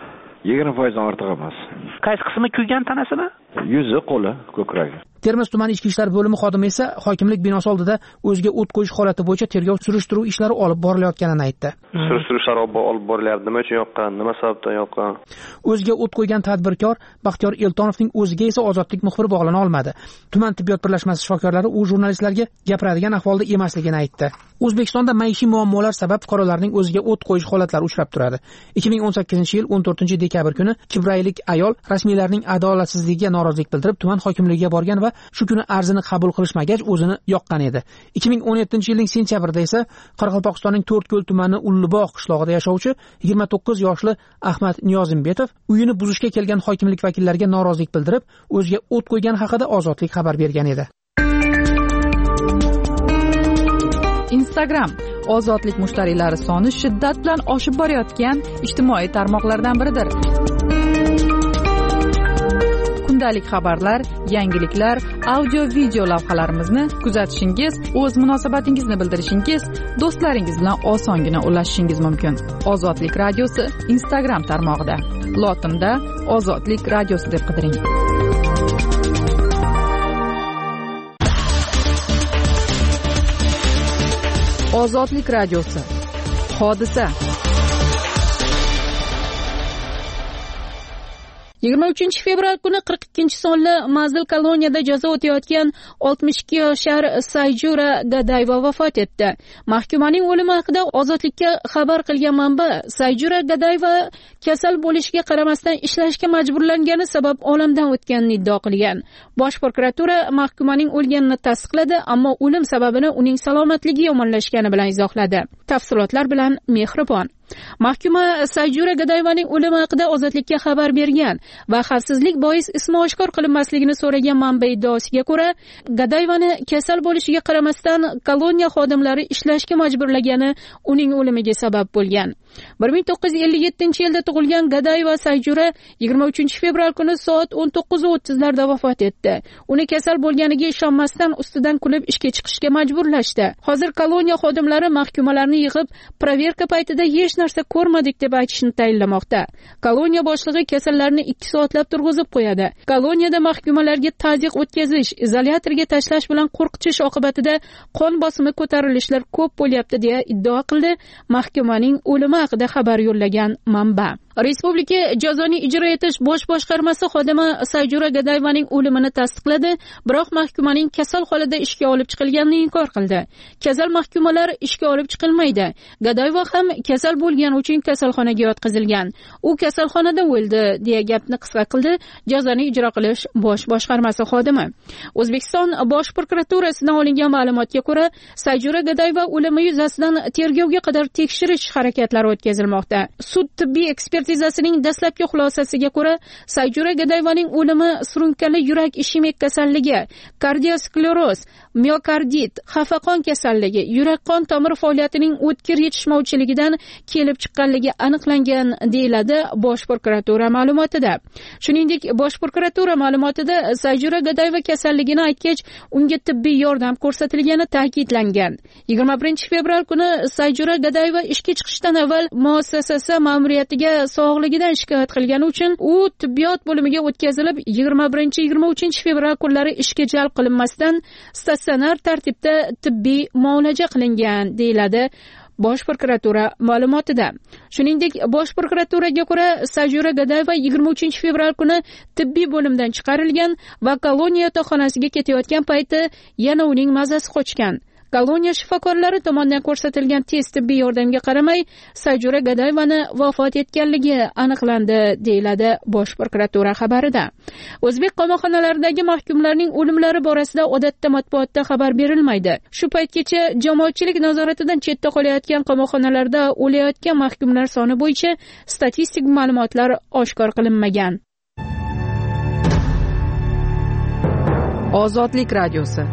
20% ortiq emas. Qaysi qismi kuygan tanasini? Yuzi, qo'li, ko'kragi. Termiz tumani ichki ishlar bo'limi xodimi esa hokimlik binosi oldida o'ziga o't qo'yish holati bo'yicha tergov surishtiruv ishlari olib borilayotganini aytdi. Surishtiruv ishlari olib borilyapti. Nima uchun yoqqan, nima sababdan yoqqan? O'ziga o't qo'ygan tadbirkor Baxtiyor Eltonovning o'ziga esa ozodlik muxbiri bog'lana olmadi. Tuman tibbiyot birlashmasi shifokorlari u jurnalistlarga gapiradigan ahvolda emasligini aytdi. O'zbekistonda maishiy muammolar sabab fuqarolarning o'ziga o't qo'yish holatlari uchrab turadi. 2018-yil 14-dekabr kuni kibraylik ayol rasmiylarning adolatsizligiga norozilik bildirib tuman hokimligiga borgan va shu kuni arzini qabul qilishmagach o'zini yoqqan edi. 2017-yilning sentyabrida esa Qoraqalpog'istonning To'rtko'l tumani Ullibog' qishlog'ida yashovchi 29 yoshli Ahmad Niyozimbetov uyini buzishga kelgan hokimlik vakillariga norozilik bildirib, o'ziga o't qo'ygan haqida Ozodlik xabar bergan edi. Instagram ozodlik mushtariylari soni shiddat bilan oshib borayotgan ijtimoiy tarmoqlardan biridir. Kundalik xabarlar, yangiliklar, audio-video lavhalarimizni kuzatishingiz, o'z munosabatingizni bildirishingiz, do'stlaringiz bilan osongina ulashishingiz mumkin. Ozodlik radiosi Instagram tarmog'ida. Lotinda Ozodlik radiosi deb qidiring. Ozodlik radiosi. Hodisa. 23-fevral kuni 42-sonli manzil koloniyada jazo o'tayotgan 62 yoshar Sayjura Gadayeva vafot etdi. Mahkumaning o'limi haqida Ozodlikka xabar qilgan manba Sayjura Gadayeva kasal bo'lishiga qaramasdan ishlashga majburlangani sabab olamdan o'tganini iddao qilgan. Bosh prokuratura mahkumaning o'lganini tasdiqladi, ammo o'lim sababini uning salomatligi yomonlashgani bilan izohladi. Tafsilotlar bilan Mehribon. Mahkuma Sayjura Gadayevaning o'limi haqida Ozodlikka xabar bergan va xavfsizlik bois ismi oshkor qilinmasligini so'ragan manba iddaosiga ko'ra, Gadayevani kasal bo'lishiga qaramasdan koloniya xodimlari ishlashga majburlagani uning o'limiga sabab bo'lgan. 1957-yilda tug'ilgan Gadayeva Sayjura 23-fevral kuni soat 19:30larda vafot etdi. Uni kasal bo'lganiga ishonmasdan ustidan kulib ishga chiqishga majburlashdi. Hozir koloniya xodimlari mahkumalarni yig'ib, proverka paytida hech narsa ko'rmadik deb aytishni tayinlamoqda. Koloniya boshlig'i kasallarni 2 soatlab turg'izib qo'yadi. Koloniyada mahkumalarga tazyiq o'tkazish, izolyatorga tashlash bilan qo'rqitish oqibatida qon bosimi ko'tarilishlar ko'p bo'lyapti deya iddao qildi mahkumaning o'limi haqida xabar yo'llagan manba. Respublika jazoni ijro etish bosh boshqarmasi xodimi Sayjura Gadayevaning o'limini tasdiqladi, biroq mahkumaning kasal holida ishga olib chiqilganini inkor qildi. Kasal mahkumalar ishga olib chiqilmaydi. Gadayeva ham kasal bo'lgani uchun kasalxonaga yotqizilgan. U kasalxonada o'ldi deya gapni qisqa qildi jazoni ijro qilish bosh boshqarmasi xodimi. O'zbekiston bosh prokuraturasidan olingan ma'lumotga ko'ra, Sayjura Gadayeva o'limi yuzasidan tergovga qadar tekshirish harakatlari o'tkazilmoqda. Sud tibbiy ekspertizasining dastlabki xulosasiga ko'ra, Sayjura Gadayevaning o'limi surunkali yurak ishemik kasalligi, kardioskleroz, miokardit, xafaqon kasalligi, yurak qon tomir faoliyatining o'tkir yetishmovchiligidan kelib chiqqanligi aniqlangan deyiladi bosh prokuratura ma'lumotida. Shuningdek, bosh prokuratura ma'lumotida Sayjura Gadayeva kasalligini aytgach, unga tibbiy yordam ko'rsatilgani ta'kidlangan. 21-fevral kuni Sayjura Gadayeva ishga chiqishdan avval muassasasi ma'muriyatiga sog'ligidan shikoyat qilgani uchun u tibbiyot bo'limiga o'tkazilib, 21-23-fevral kunlari ishga jalb qilinmasdan statsionar tartibda tibbiy muolaja qilingan deyiladi bosh prokuratura ma'lumotida. Shuningdek, bosh prokuraturaga ko'ra, Sayjura Gadayeva 23-fevral kuni tibbiy bo'limdan chiqarilgan va koloniya yotoqxonasiga ketayotgan payti yana uning mazasi qochgan. Koloniya shifokorlari tomonidan ko'rsatilgan tez tibbiy yordamga qaramay, Sayjura Gadayevani vafot etganligi aniqlandi, deyiladi bosh prokuratura xabarida. O'zbek qamoqxonalaridagi mahkumlarning o'limlari borasida odatda matbuotda xabar berilmaydi. Shu paytgacha jamoatchilik nazoratidan chetda qolayotgan qamoqxonalarda o'layotgan mahkumlar soni bo'yicha statistik ma'lumotlar oshkor qilinmagan. Ozodlik radiosi.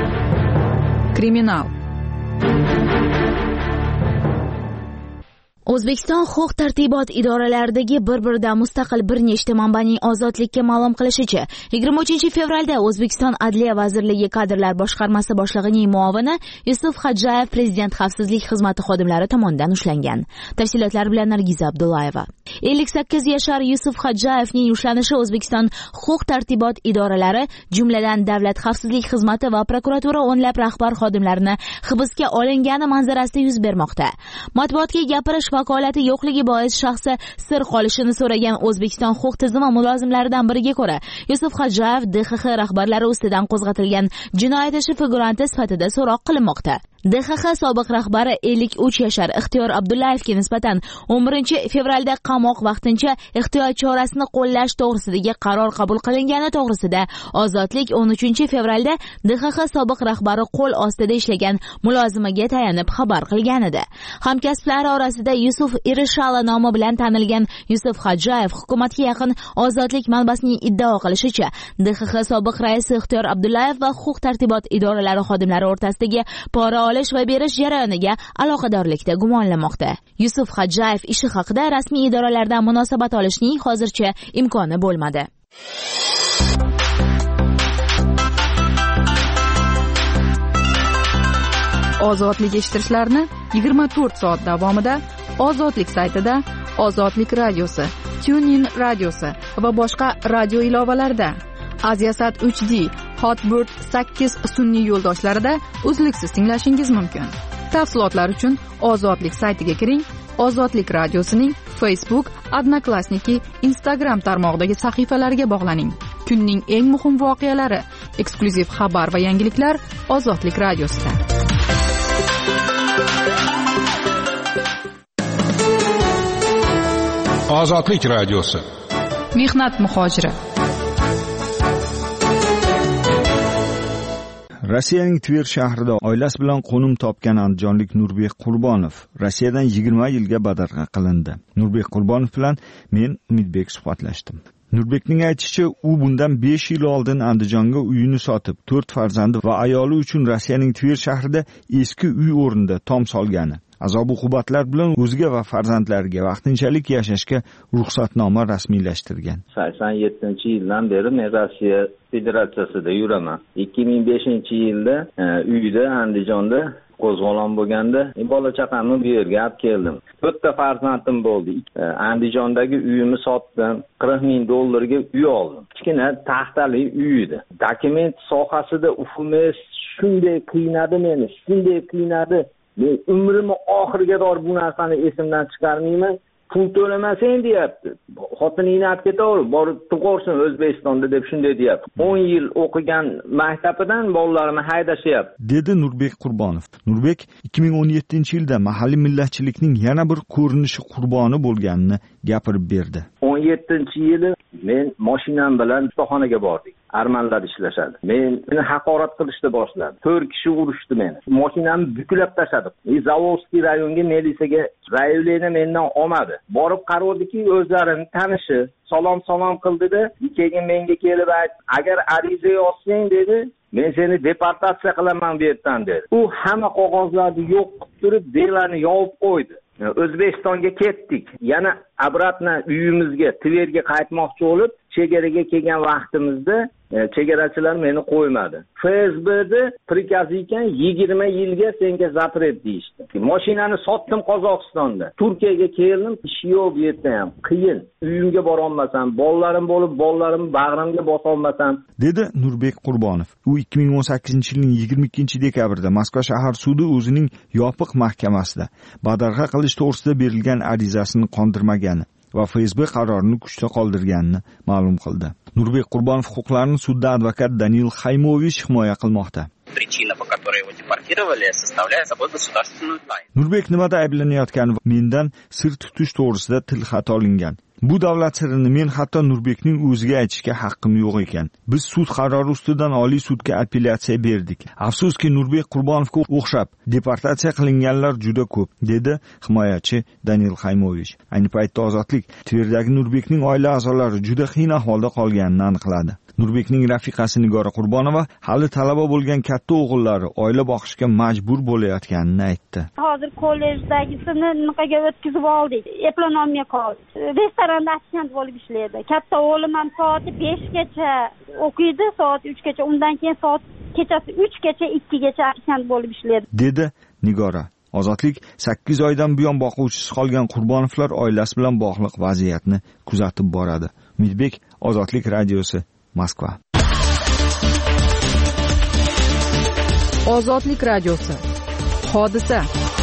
Kriminal. O'zbekiston huquq-tartibot idoralaridagi bir-biridan mustaqil bir nechta manbaning ozodlikka ma'lum qilishicha, 23-fevralda O'zbekiston Adliya vazirligi kadrlar boshqarmasi boshlig'ining muovini Yusuf Xodjayev Prezident xavfsizlik xizmati xodimlari tomonidan ushlangan. Tafsilotlar bilan Nargiza Abdullayeva. 58 yashar Yusuf Xodjayevning ushlanishi O'zbekiston huquq-tartibot idoralari, jumladan Davlat xavfsizlik xizmati va prokuratura o'nlab rahbar xodimlarini hibsga olingani manzarasida yuz bermoqda. Matbuotga gapirish vakolati yo'qligi bois shaxsi sir qolishini so'ragan O'zbekiston huquq tizimi mulozimlaridan biriga ko'ra, Yusuf Xodjayev DXX rahbarlari ustidan qo'zg'atilgan jinoyat ishi figuranti sifatida so'roq qilinmoqda. DXX sobiq rahbari 53 yashar Ixtiyor Abdullayevga nisbatan 11-fevralda qamoq vaqtincha ehtiyot chorasini qo'llash to'g'risidagi qaror qabul qilingani to'g'risida Ozodlik 13-fevralda DXX sobiq rahbari qo'l ostida ishlagan mulozimiga tayanib xabar qilgan edi. Hamkasblari orasida Yusuf Irishala nomi bilan tanilgan Yusuf Xodjayev hukumatga yaqin Ozodlik manbasining iddao qilishicha, DXX sobiq raisi Ixtiyor Abdullayev va huquq-tartibot idoralari xodimlari o'rtasidagi pora olish va berish jarayoniga aloqadorlikda gumonlanmoqda. Yusuf Xodjayev ishi haqida rasmiy idoralardan munosabat olishning hozircha imkoni bo'lmadi. Ozodlik eshittirishlarni 24 soat davomida Ozodlik saytida, Ozodlik radiosi, TuneIn radiosi va boshqa radio ilovalarida, Aziasat 3D, Hotbird 8 sun'iy yo'ldoshlarida uzluksiz tinglashingiz mumkin. Tafsilotlar uchun Ozodlik saytiga kiring. Ozodlik radiosining Facebook, Odnoklassniki, Instagram tarmog'idagi sahifalariga bog'laning. Kunning eng muhim voqealari, eksklyuziv xabar va yangiliklar Ozodlik radiosida. Ozodlik radiosi. Mehnat muhojiri. Rossiyaning Tver shahrida oilasi bilan qo'nim topgan andijonlik Nurbek Qurbonov Rossiyadan 20 yilga badarg'a qilindi. Nurbek Qurbonov bilan men Umidbek suhbatlashdim. Nurbekning aytishicha, u bundan 5 yil oldin Andijonga uyini sotib, 4 farzandi va ayoli uchun Rossiyaning Tver shahrida eski uy o'rnida tom solgani. Azob-uqubatlar bilan o'ziga va farzandlariga vaqtinchalik yashashga ruxsatnoma rasmiylashtirgan. 87-yildan beri men Rossiya Federatsiyasida yuraman. 2005-yilda uyda Andijonda qo'zg'olon bo'lganda bola chaqamni bu yerga olib keldim. 4 ta farzandim bo'ldi. Andijondagi uyimni sotdim. $40,000 uy oldim. Kichkina taxtali uy edi. Dokument sohasida ufumiz shunday qiynadi meni, shunday qiynadi. Men umrimni oxiriga qadar bu narsani esimdan chiqarmayman. Pul to'lamasang deyapti. Xotiningni olib ketaver, borib tug'orsin O'zbekistonda deb shunday deyapti. 10 yil o'qigan maktabidan bolalarimni haydashyapti, dedi Nurbek Qurbonov. Nurbek 2017-yilda mahalliy millatchilikning yana bir ko'rinishi qurboni bo'lganini gapirib berdi. 17-yili men mashinam bilan ustaxonaga bordik. Armanlar ishlashadi. Meni haqorat qilishni boshladi. 4 kishi urishdi meni. Mashinamni buklab tashladi. Zavolskiy rayonga militsiyaga rayonini mendan olmadi. Borib qarovdiki, o'zlarini tanishi salom qildida, keyin menga kelib aytdi, agar ariza yozsang dedi, men seni deportatsiya qilaman bu yerdan dedi. U hamma qog'ozlarni yo'q qilib turib, belani yopib qo'ydi. O'zbekistonga ketdik. Yana obratna uyimizga, Tverga qaytmoqchi bo'lib, chegaraga kelgan vaqtimizda chegarachilar meni qo'ymadi. FSBda prikaz ekan 20 yilga senga zapret deyishdi. Mashinani sotdim Qozog'istonda. Turkiyaga keldim, ish yo'q bu yerda ham. Qiyin. Uyimga bora olmasam, bolalarim bo'lib, bolalarimni bag'rimga bosa olmasam, dedi Nurbek Qurbonov. U 2018-yilning 22-dekabrda Moskva shahar sudi o'zining yopiq mahkamasida badarg'a qilish to'g'risida berilgan arizasini qondirmagani va FSB qarorini kuchda qoldirganini ma'lum qildi. Nurbek Qurbonov huquqlarini sudda advokat Danil Xaymovich himoya qilmoqda. Причина, по которой его депортировали, составляет собой государственную тайну. Nurbek nimada ayblanayotgani va mendan sir tutish to'g'risida tilxat olingan. Bu davlat sirini men hatto Nurbekning o'ziga aytishga haqqim yo'q ekan. Biz sud qarori ustidan Oliy sudga apellyatsiya berdik. Afsuski Nurbek Qurbonovga o'xshab deportatsiya qilinganlar juda ko'p, dedi himoyachi Daniel Xaymovich. Ayni paytda Ozodlik Tverdagi Nurbekning oila a'zolari juda qiyin ahvolda qolganini aniqladi. Nurbekning rafiqasi Nigora Qurbonova hali talaba bo'lgan katta o'g'illari oila boqishga majbur bo'layotganini aytdi. Hozir kollejdagisini nimaga o'tkazib oldik. Eplolmay qoldi. Restoranda assistent bo'lib ishlaydi. Katta o'g'lim ham soat 5 gacha o'qiydi, soat 3 gacha, undan keyin soat kechasi 3 gacha, 2 gacha assistent bo'lib ishlaydi, dedi Nigora. Ozodlik 8 oydan buyon boquvchisiz qolgan Qurbonovlar oilasi bilan bog'liq vaziyatni kuzatib boradi. Umidbek, Ozodlik radiosi, Moskva. Ozodlik radiosi. Hodisa.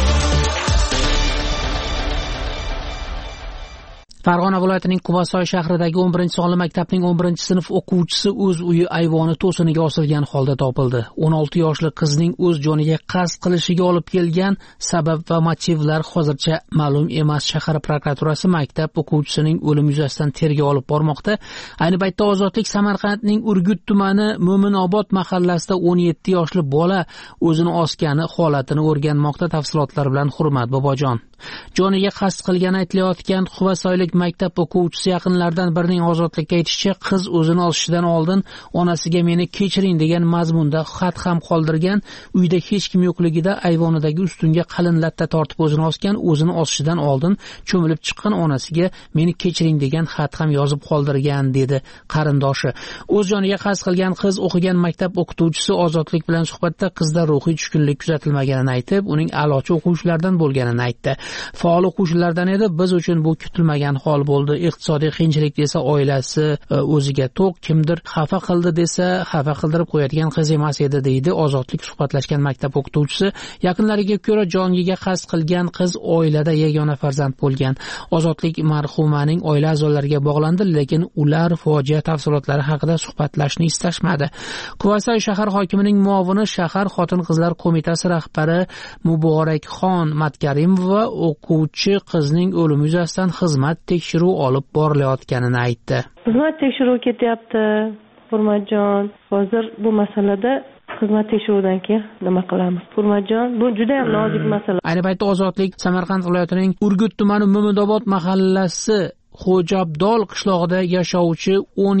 Farg'ona viloyatining Quvasoy shahridagi 11-sonli maktabning 11-sinf o'quvchisi o'z uyi ayvoni to'siniga osilgan holda topildi. 16 yoshli qizning o'z joniga qasd qilishiga olib kelgan sabab va motivlar hozircha ma'lum emas. Shahar prokuraturasi maktab o'quvchisining o'limi yuzasidan tergov olib bormoqda. Ayni paytda Ozodlik Samarqandning Urgut tumani Mo'minobod mahallasida 17 yoshli bola o'zini osgani holatini o'rganmoqda. Tafsilotlar bilan Hurmat Bobojon. Joniga qasd qilgani aytilayotgan Quvasoylik maktab o'quvchisi yaqinlardan birining Ozodlikka aytishicha, qiz o'zini osishidan oldin onasiga meni kechiring degan mazmunda xat ham qoldirgan. Uyda hech kim yo'qligida ayvonidagi ustunga qalin latta tortib o'zini osgan. O'zini osishidan oldin cho'milib chiqqan onasiga meni kechiring degan xat ham yozib qoldirgan, dedi qarindoshi. O'z joniga qasd qilgan qiz o'qigan maktab o'qituvchisi Ozodlik bilan suhbatda qizda ruhiy tushkunlik kuzatilmaganini aytib, uning a'lochi o'quvchilardan bo'lganini aytdi. Faol o'quvchilardan edi. Biz uchun bu kutilmagan hol bo'ldi. Iqtisodiy qiyinchilik desa oilasi o'ziga to'q, kimdir xafa qildi desa xafa qildirib qo'yadigan qiz emas edi, deydi Ozodlik suhbatlashgan maktab o'qituvchisi. Yaqinlariga ko'ra joniga qasd qilgan qiz oilada yagona farzand bo'lgan. Ozodlik marhumaning oila a'zolariga bog'landi, lekin ular fojia tafsilotlari haqida suhbatlashni istashmadi. Quvasoy shahar hokimining muovini, shahar xotin-qizlar qo'mitasi rahbari Muborakxon Matkarimova o'quvchi qizning o'limi yuzasidan xizmat tekshiruv olib borilayotganini aytdi. Xizmat tekshiruvi ketyapti, Hurmatjon. Hozir bu masalada xizmat tekshiruvidan keyin nima qilamiz? Hurmatjon, bu juda ham nozik masala. Ayni paytda Ozodlik Samarqand viloyatining Urgut tumani Mo'minobod mahallasi Xo'jabdol qishlog'ida yashovchi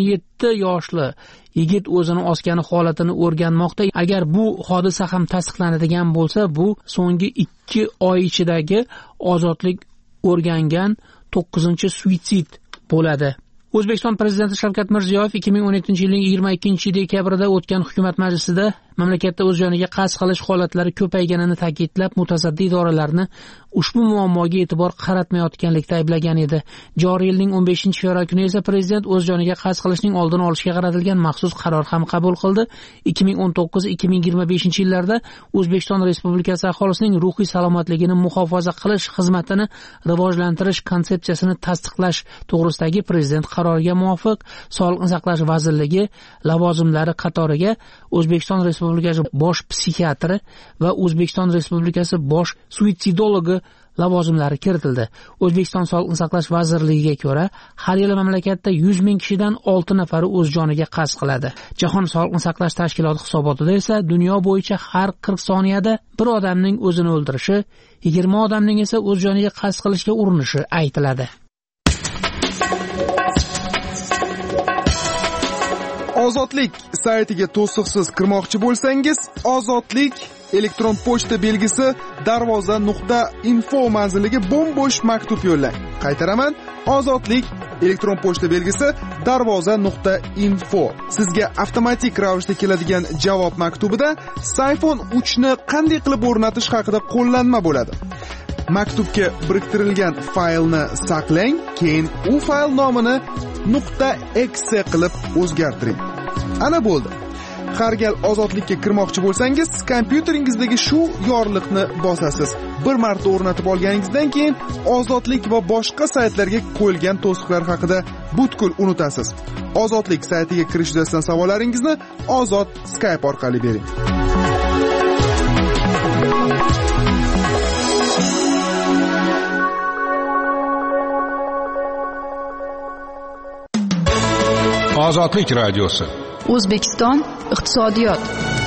17 yoshli yigit o'zini osgani holatini o'rganmoqda. Agar bu hodisa ham tasdiqlanadigan bo'lsa, bu so'nggi 2 oy ichidagi Ozodlik o'rgangan 9-suitsid bo'ladi. O'zbekiston Prezidenti Shavkat Mirziyoyev 2017-yilning 22-dekabrida o'tgan hukumat majlisida mamlakatda o'z joniga qasd qilish holatlari ko'payganini ta'kidlab, mutasaddi idoralarni ushbu muammoga e'tibor qaratmayotganlikda ayblagan edi. Joriy yilning 15-fevral kuni esa prezident o'z joniga qasd qilishning oldini olishga qaratilgan maxsus qaror ham qabul qildi. 2019-2025 yillarda O'zbekiston Respublikasi aholisining ruhiy salomatligini muhofaza qilish xizmatini rivojlantirish konsepsiyasini tasdiqlash to'g'risidagi prezident qaroriga muvofiq Sog'liqni saqlash vazirligi lavozimlari qatoriga O'zbekiston Respublikasi bosh psixiatri va O'zbekiston Respublikasi bosh suitsidologi lavozimlari kiritildi. O'zbekiston Sog'liqni saqlash vazirligiga ko'ra, har yili mamlakatda 100 ming kishidan 6 nafari o'z joniga qasd qiladi. Jahon Sog'liqni saqlash tashkiloti hisobotida esa dunyo bo'yicha har 40 soniyada bir odamning o'zini o'ldirishi, 20 odamning esa o'z joniga qasd qilishga urinishi aytiladi. Ozodlik saytiga to'siqsiz kirmoqchi bo'lsangiz, Ozodlik elektron pochta belgisi darvoza.info manziliga bo'm-bo'sh maktub yo'llang. Qaytaraman, Ozodlik elektron pochta belgisi darvoza.info. Sizga avtomatik ravishda keladigan javob maktubida iPhone 3 ni qanday qilib o'rnatish haqida qo'llanma bo'ladi. Maktubga biriktirilgan faylni saqlang, keyin u fayl nomini .exe qilib o'zgartiring. Ana bo'ldi. Har gal Ozodlikka kirmoqchi bo'lsangiz, kompyuteringizdagi shu yorliqni bosasiz. Bir marta o'rnatib olganingizdan keyin Ozodlik va boshqa saytlarga qo'yilgan to'siqlar haqida butkul unutasiz. Ozodlik saytiga kirish yuzasidan savollaringizni Ozod Skype orqali bering. Ozodlik radiosi. O'zbekiston iqtisodiyot.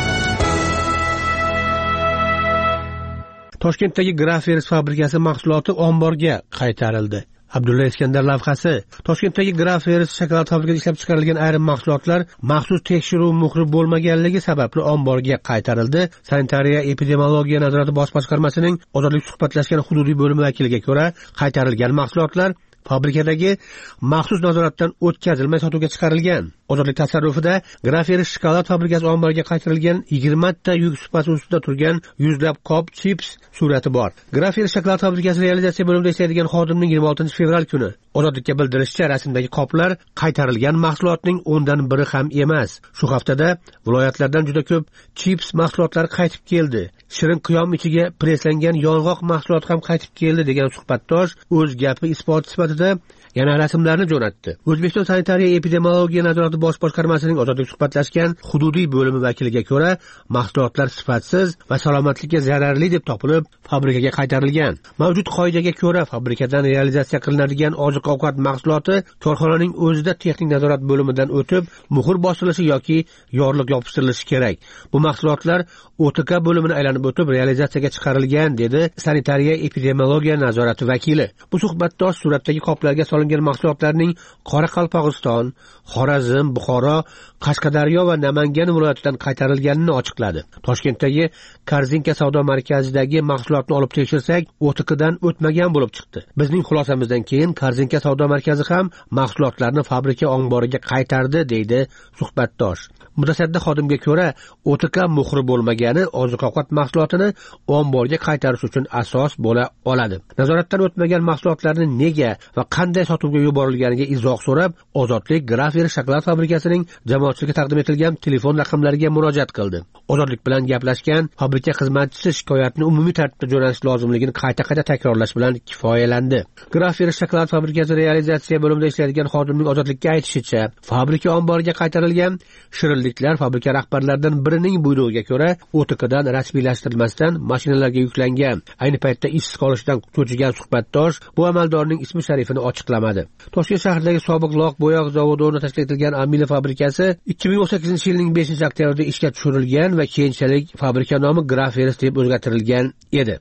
Toshkentdagi Grafers fabrikasi mahsuloti omborga qaytarildi. Abdulla Iskandar lavhasi. Toshkentdagi Grafers shokolad fabrikasida ishlab chiqarilgan ayrim mahsulotlar maxsus tekshiruv muhri bo'lmaganligi sababli omborga qaytarildi. Sanitariya epidemiologiya nazorati bosh boshqarmasining ozodlik suhbatlashgan hududiy bo'limi vakiliga ko'ra, qaytarilgan mahsulotlar fabrikadagi maxsus nazoratdan o'tkazilmay sotuvga chiqarilgan. Ozodlik tasarrufida Grafers shokolad fabrikasi omboriga qaytarilgan 20 ta yuk supasi ustida turgan yuzlab qop chips surati bor. Grafers shokolad fabrikasi realizatsiya bo'limida ishlaydigan xodimning 26 fevral kuni Ozodlikka bildirishicha, rasmdagi qoplar qaytarilgan mahsulotning 10dan biri ham emas. Shu haftada viloyatlardan juda ko'p chips mahsulotlari qaytib keldi. Shirin qiyom ichiga preslangan yong'oq mahsuloti ham qaytib keldi degan suhbatdosh o'z gapi isbot sifatida yana rasmlarni jo'natdi. O'zbekiston sanitariya epidemiologiya nazorati bosh boshqarmasining ozodlik suhbatlashgan hududiy bo'limi vakiliga ko'ra, mahsulotlar sifatsiz va salomatlikka zararli deb topilib, fabrikaga qaytarilgan. Mavjud qoidaga ko'ra, fabrikadan realizatsiya qilinadigan oziq-ovqat mahsuloti korxonaning o'zida texnik nazorat bo'limidan o'tib, muhr bosilishi yoki yorliq yopishtirilishi kerak. Bu mahsulotlar OTK bo'limini aylanib o'tib realizatsiyaga chiqarilgan, dedi sanitariya epidemiologiya nazorati vakili. Bu suhbatdosh suratdagi qoplarga solingan mahsulotlarning Qoraqalpog'iston, Xorazm, Buxoro, Qashqadaryo va Namangan viloyatidan qaytarilganini ochiqladi. Toshkentdagi Korzinka savdo markazidagi mahsulotni olib tekshirsak, OTKdan o'tmagan bo'lib chiqdi. Bizning xulosamizdan keyin Korzinka savdo markazi ham mahsulotlarni fabrika omboriga qaytardi, deydi suhbatdosh. Mutasaddi xodimga ko'ra, OTK muhri bo'lmagani oziq-ovqat mahsulotini omborga qaytarish uchun asos bo'la oladi. Nazoratdan o'tmagan mahsulotlarni nega va qanday sotuvga yuborilganiga izoh so'rab, Ozodlik Grafers shokolad fabrikasining jamoatchilikka taqdim etilgan telefon raqamlariga murojaat qildi. Ozodlik bilan gaplashgan fabrika xizmatchisi shikoyatni umumiy tartibda jo'natish lozimligini qayta-qayta takrorlash bilan kifoyalandi. Grafers shokolad fabrikasi realizatsiya bo'limida ishlaydigan xodimning Ozodlikka aytishicha, fabrika omboriga qaytarilgan shirinliklar fabrika rahbarlaridan birining buyrug'iga ko'ra OTKdan rasmiylashtirilmasdan mashinalarga yuklangan. Ayni paytda ishsiz qolishdan cho'chigan suhbatdosh bu amaldorning ismi sharifini ochiqlamadi. Toshkent shahridagi sobiq loq bo'yoq zavodi o'rnida tashkil etilgan Amila fabrikasi 2018-yilning 5-oktyabrida ishga tushirilgan va keyinchalik fabrika nomi Grafers deb o'zgartirilgan edi.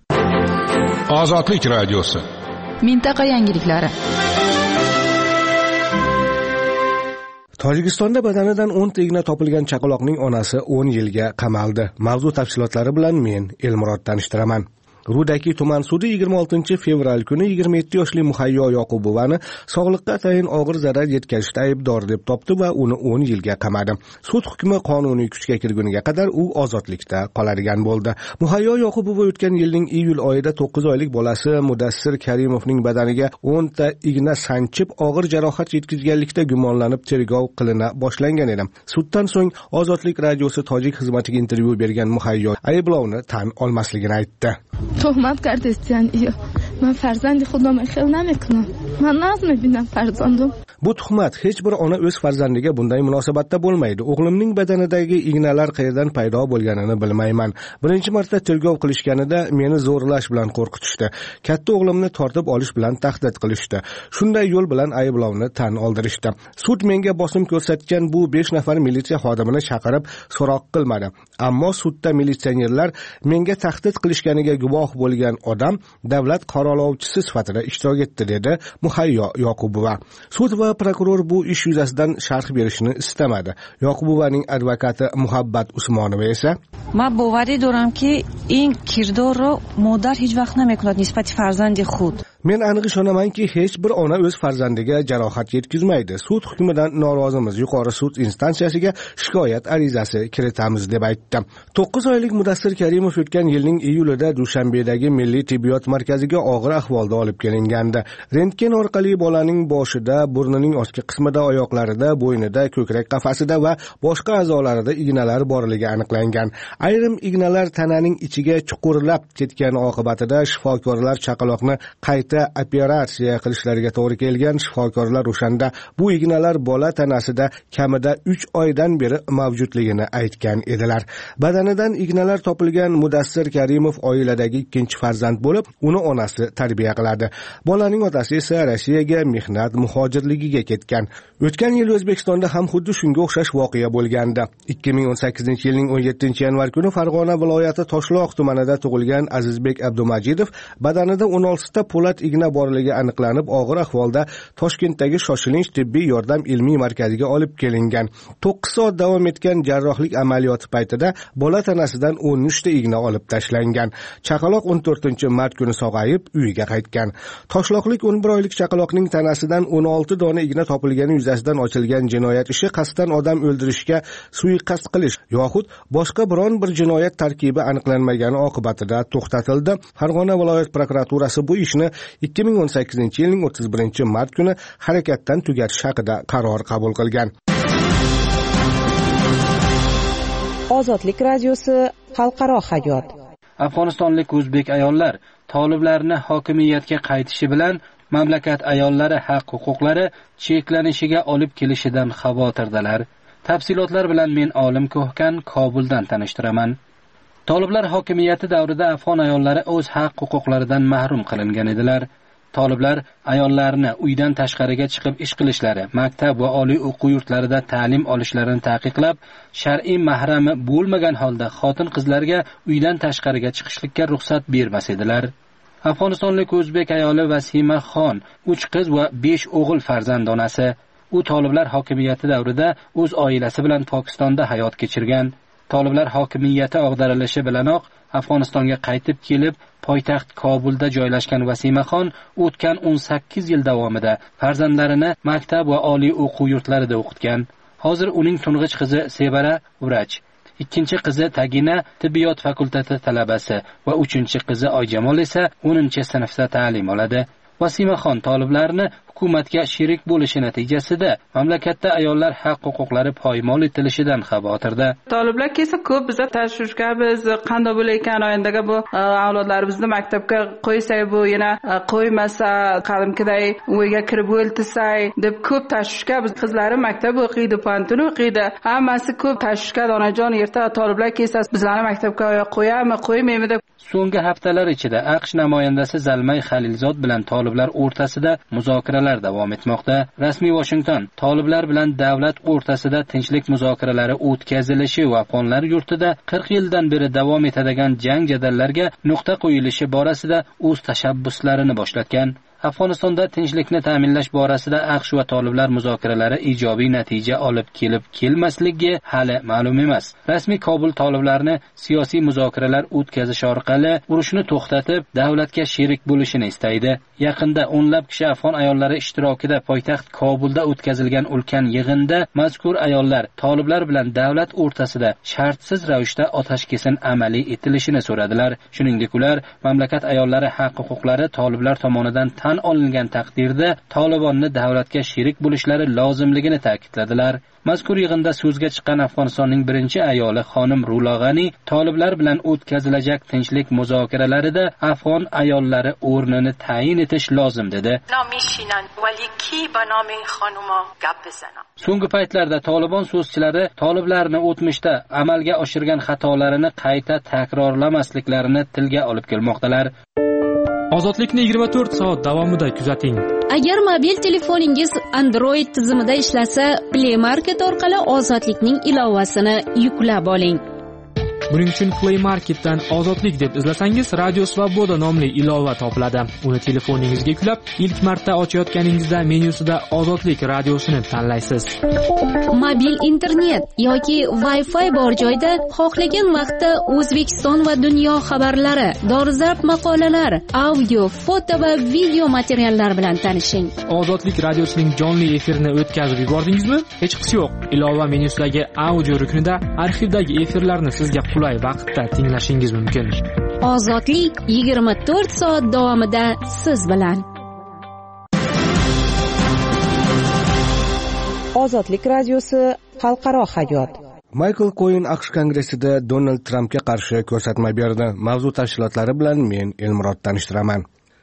Ozodlik radiosi. Mintaqa yangiliklari. Tojikistonda badanidan 10 ta igna topilgan chaqaloqning onasi 10 yilga qamaldi. Mavzu tafsilotlari bilan men Elmurod tanishtiraman. Rudaki tuman sudi 26 fevral kuni 27 yoshli Muhayyo Yoqubovani sog'liqqa atayin og'ir zarar yetkazishda aybdor deb topdi va uni 10 yilga qamadi. Sud hukmi qonuniy kuchga kirguniga qadar u ozodlikda qoladigan bo'ldi. Muhayyo Yoqubova o'tgan yilning iyul oyida 9 oylik bolasi Mudassir Karimovning badaniga 10 ta igna sanchib og'ir jarohat yetkazganlikda gumonlanib tergov qilina boshlangan edi. Suddan so'ng Ozodlik radiosi tojik xizmatiga intervyu bergan Muhayyo ayblovni tan olmasligini aytdi. تهمت کردستین من فرزند خودم خیلی نمیکنم من ناز میبینم فرزندم Bu tuhmat hech bir ona o'z farzandiga bunday munosabatda bo'lmaydi. O'g'limning badanidagi ignalar qayerdan paydo bo'lganini bilmayman. Birinchi marta tergov qilishganida meni zo'rlash bilan qo'rqitishdi. Katta o'g'limni tortib olish bilan tahdid qilishdi. Shunday yo'l bilan ayblovni tan oldirishdi. Sud menga bosim ko'rsatgan bu 5 nafar militsiya xodimini chaqirib so'roq qilmadi. Ammo sudda militsionerlar menga tahdid qilishganiga guvoh bo'lgan odam davlat qorovulchisi sifatida ishtirok etdi, dedi Muhayyo Yoqubova. Sud va prokuror bu ish yuzasidan sharh berishni istamadi. Yoqubovaning advokati Muhabbat Usmonova esa من باوری دارم که این کردار رو مادر هیچ وقت نمیکند نسبت فرزند خود. Men aniq ishonamanki, hech bir ona o'z farzandiga jarohat yetkazmaydi. Sud hukmidan norozimiz. Yuqori sud instansiyasiga shikoyat arizasi kiritamiz, deb aytdi. 9 oylik Mudassir Karimov o'tgan yilning iyulida Dushanbedagi Milliy tibbiyot markaziga og'ir ahvolda olib kelingandi. Rentgen orqali bolaning boshida, burnining ostki qismida, oyoqlarida, bo'ynida, ko'krak qafasida va boshqa a'zolarida ignalar borligi aniqlangan. Ayrim ignalar tananing ichiga chuqurlab ketgani oqibatida shifokorlar chaqaloqni qayta paytda operatsiya qilishlariga to'g'ri kelgan shifokorlar o'shanda bu ignalar bola tanasida kamida 3 oydan beri mavjudligini aytgan edilar. Badanidan ignalar topilgan Mudassir Karimov oiladagi ikkinchi farzand bo'lib, uni onasi tarbiya qiladi. Bolaning otasi esa Rossiyaga mehnat muhojirligiga ketgan. O'tgan yil O'zbekistonda ham xuddi shunga o'xshash voqea bo'lgandi. 2018-yilning 17-yanvar kuni Farg'ona viloyati Toshloq tumanida tug'ilgan Azizbek Abdumajidov badanida 16 ta po'lat igna borligi aniqlanib, og'ir ahvolda Toshkentdagi shoshilinch tibbiy yordam ilmiy markaziga olib kelingan. 9 soat davom etgan jarrohlik amaliyoti paytida bola tanasidan 13 ta igna olib tashlangan. Chaqaloq 14-mart kuni sog'ayib uyiga qaytgan. Toshloqlik 11 oylik chaqaloqning tanasidan 16 dona igna topilgani yuzasidan ochilgan jinoyat ishi qasddan odam o'ldirishga suiqasd qilish yoxud boshqa biron bir jinoyat tarkibi aniqlanmagani oqibatida to'xtatildi. Farg'ona viloyat prokuraturasi bu ishni 2018-yilning 31-mart kuni harakatdan tugatish haqida qaror qabul qilgan. Ozodlik radiosi xalqaro hayot. Afg'onistonlik o'zbek ayollar toliblarni hokimiyatga qaytishi bilan mamlakat ayollari haq-huquqlari cheklanishiga olib kelishidan xavotirdalar. Tafsilotlar bilan men Olim Ko'hkan Kobuldan tanishtiraman. Toliblar hokimiyati davrida afg'on ayollari o'z haq-huquqlaridan mahrum qilingan edilar. Toliblar ayollarni uydan tashqariga chiqib ish qilishlari, maktab va oliy o'quv yurtlarida ta'lim olishlarini taqiqlab, shar'iy mahrami bo'lmagan holda xotin-qizlarga uydan tashqariga chiqishlikka ruxsat bermas edilar. Afg'onistonlik o'zbek ayoli Vasima Xon 3 qiz va 5 o'g'il farzandonasi. U toliblar hokimiyati davrida o'z oilasi bilan Pokistonda hayot kechirgan. Toliblar hokimiyati ag'darilishi bilanoq Afg'onistonga qaytib kelib, poytaxt Kobulda joylashgan Vasimaxon o'tgan 18 yil davomida farzandlarini maktab va oliy o'quv yurtlarida o'qitgan. Hozir uning to'ng'ich qizi Sevara vrach, ikkinchi qizi Tagina tibbiyot fakulteti talabasi va uchinchi qizi Oyjamol esa 10-sinfda ta'lim oladi. Vasimaxon toliblarni hukumatga sherik bo'lishi natijasida mamlakatda ayollar haq-huquqlari poymol etilishidan xavotirda. Toliblar kelsa ko'p biza tashvishkamiz, qanday bo'layotgan oyindaga bu avlodlarimizni maktabga qo'ysak, bu yana qo'ymasa, qadimkiday uyga kirib o'ltirsak deb ko'p tashvishga. Biz qizlarim maktab o'qiydi, pantun o'qiydi. Hammasi ko'p tashvishga. Onajon, erta toliblar kelsa bizlarni maktabga qo'yami, qo'ymaymi deb. So'nggi haftalar ichida AQSh namoyandasi Zalmay Xalilzod bilan toliblar o'rtasida muzokaralar davom etmoqda. Rasmiy Washington toliblar bilan davlat o'rtasida tinchlik muzokaralari o'tkazilishi va afg'onlar yurtida 40 yildan beri davom etadigan jang jadallarga nuqta qo'yilishi borasida o'z tashabbuslarini boshlatgan. Afg'onistonda tinchlikni ta'minlash borasida AQSh va toliblar muzokaralari ijobiy natija olib kelib-kelmasligi hali ma'lum emas. Rasmiy Kobul toliblarni siyosiy muzokaralar o'tkazish orqali urushni to'xtatib, davlatga sherik bo'lishini istaydi. Yaqinda o'nlab kishi afg'on ayollari ishtirokida poytaxt Kobulda o'tkazilgan ulkan yig'inda mazkur ayollar toliblar bilan davlat o'rtasida shartsiz ravishda otashkesin amaliy etilishini so'radilar. Shuningdek, ular mamlakat ayollari haq-huquqlari toliblar tomonidan tan olingan taqdirda Tolibonni davlatga sherik bo'lishlari lozimligini ta'kidladilar. Mazkur yig'inda so'zga chiqqan Afg'onistonning birinchi ayoli xonim Rulog'ani toliblar bilan o'tkazilajak tinchlik muzokaralarida afg'on ayollari o'rnini tayin etish lozim dedi. So'nggi paytlarda Tolibon so'zchilari toliblarni o'tmishda amalga oshirgan xatolarini qayta takrorlamasliklarini tilga olib kelmoqdalar. Ozodlikni 24 soat davomida kuzating. Agar mobil telefoningiz Android tizimida ishlasa, Play Market orqali Ozodlikning ilovasini yuklab oling. Buning uchun Play Marketdan Ozodlik deb izlasangiz, Radio Svoboda nomli ilova topiladi. Uni telefoningizga yuklab, ilk marta ochayotganingizda menyusida Ozodlik radiosini tanlaysiz. Mobil internet yoki Wi-Fi bor joyda xohlagan vaqtda O'zbekiston va dunyo xabarlari, dolzarb maqolalar, audio, foto va video materiallar bilan tanishing. Ozodlik radiosining jonli efirini o'tkazib yubordingizmi? Hech qisi yo'q. Ilova menyusidagi audio ruknida arxivdagi efirlarni sizga qulay vaqtda tinglashingiz mumkin. Ozodlik 24 soat davomida siz bilan. Ozodlik radiosi xalqaro hayot. Michael Cohen AQSh kongressida Donald Trampga qarshi ko'rsatma berdi. Mavzu tafsilotlari bilan men Elmurod tanishtiraman.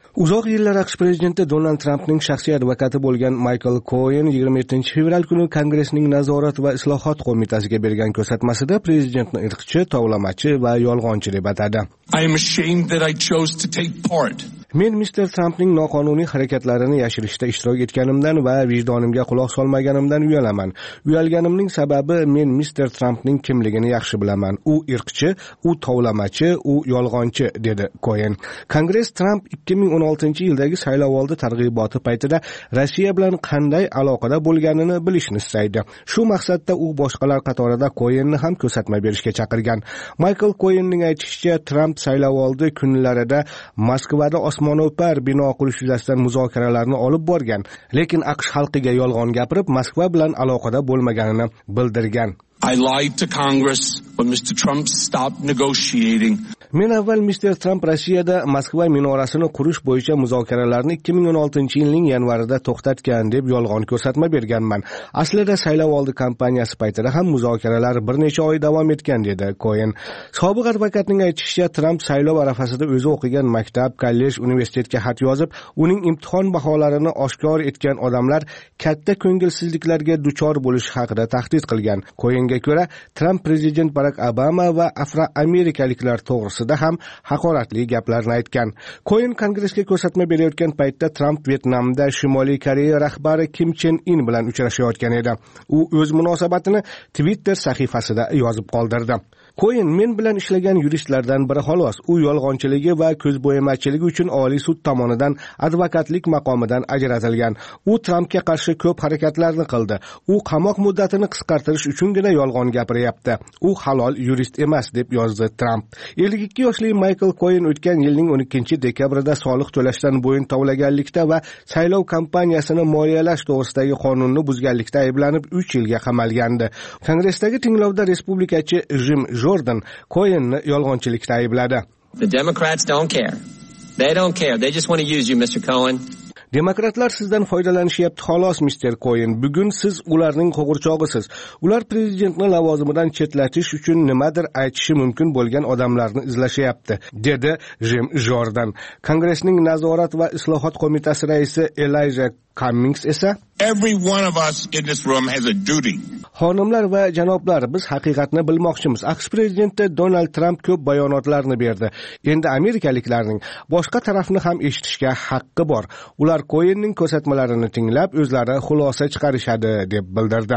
Uzoq yillar AQSh prezidenti Donald Trampning shaxsiy advokati bo'lgan Michael Cohen 27-fevral kuni Kongressning nazorat va islohot qo'mitasiga bergan ko'rsatmasida prezidentni irqchi, tovlamachi va yolg'onchi deb atadi. I am ashamed that I chose to take part. Men Mr. Trampning noqonuniy harakatlarini yashirishda ishtirok etganimdan va vijdonimga quloq solmaganimdan uyalaman. Uyalganimning sababi men Mr. Trampning kimligini yaxshi bilaman. U irqchi, u tovlamachi, u yolg'onchi, dedi Cohen. Kongress Trump 2016-yildagi saylovoldi targ'iboti paytida Rossiya bilan qanday aloqada bo'lganini bilishni istaydi. Shu maqsadda u boshqalar qatorida Cohenni ham ko'rsatma berishga chaqirgan. Michael Cohenning aytishicha, Trump saylovoldi kunlarida Moskvada osmono'par bino qurish yuzasidan muzokaralarni olib borgan, lekin AQSh xalqiga yolg'on gapirib, Moskva bilan aloqada bo'lmaganini bildirgan. I lied to Congress when Mr. Trump stopped negotiating. Men avval Mr. Trump Rossiyada Moskva minorasini qurish bo'yicha muzokaralarni 2016-yilning yanvarida to'xtatgan deb yolg'on ko'rsatma berganman. Aslida saylovoldi kampaniyasi paytida ham muzokaralar bir necha oy davom etgan, dedi Cohen. Sobiq advokatning aytishicha, Trump saylov arafasida o'zi o'qigan maktab, kollej, universitetga xat yozib, uning imtihon baholarini oshkor etgan odamlar katta ko'ngilsizliklarga duchor bo'lish haqida tahdid qilgan. Cohenga ko'ra, Trump prezident Barack Obama va afroamerikaliklar to'g'risida ham haqoratli gaplarni aytgan. Cohen Kongressga ko'rsatma berayotgan paytda Trump Vyetnamda Shimoliy Koreya rahbari Kim Chen In bilan uchrashayotgan edi. U o'z munosabatini Twitter sahifasida yozib qoldirdi. Cohen men bilan ishlagan yuristlardan biri xolos. U yolg'onchiligi va ko'zbo'yamachiligi uchun Oliy sud tomonidan advokatlik maqomidan ajratilgan. U Trumpga qarshi ko'p harakatlarni qildi. U qamoq muddatini qisqartirish uchungina yolg'on gapiryapti. U halol yurist emas, deb yozdi Trump. 52 yoshli Michael Cohen o'tgan yilning 12-dekabrida soliq to'lashdan bo'yin tovlaganlikda va saylov kampaniyasini moliyalash to'g'risidagi qonunni buzganlikda ayblanib 3 yilga qamalgandi. Kongressdagi tinglovda respublikachi Jim Jordan Cohenni yolg'onchilikda aybladi. The Democrats don't care. They don't care. They just want to use you, Mr. Cohen. Demokratlar sizdan foydalanishyapti xolos, Mr. Cohen. Bugun siz ularning qo'g'irchog'isiz. Ular prezidentni lavozimidan chetlatish uchun nimadir aytishi mumkin bo'lgan odamlarni izlashyapti, dedi Jim Jordan. Kongressning nazorat va islohot qo'mitasi raisi Elijah Cummings esa, Every one of us in this room has a duty. Xonimlar va janoblar, biz haqiqatni bilmoqchimiz. AQSh prezidenti Donald Trump ko'p bayonotlarni berdi. Endi amerikaliklarning boshqa tarafni ham eshitishga haqqi bor. Ular Cohenning ko'rsatmalarini tinglab, o'zlari xulosa chiqarishadi, deb bildirdi.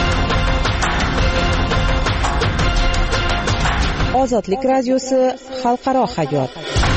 Ozodlik radiosi xalqaro hayot.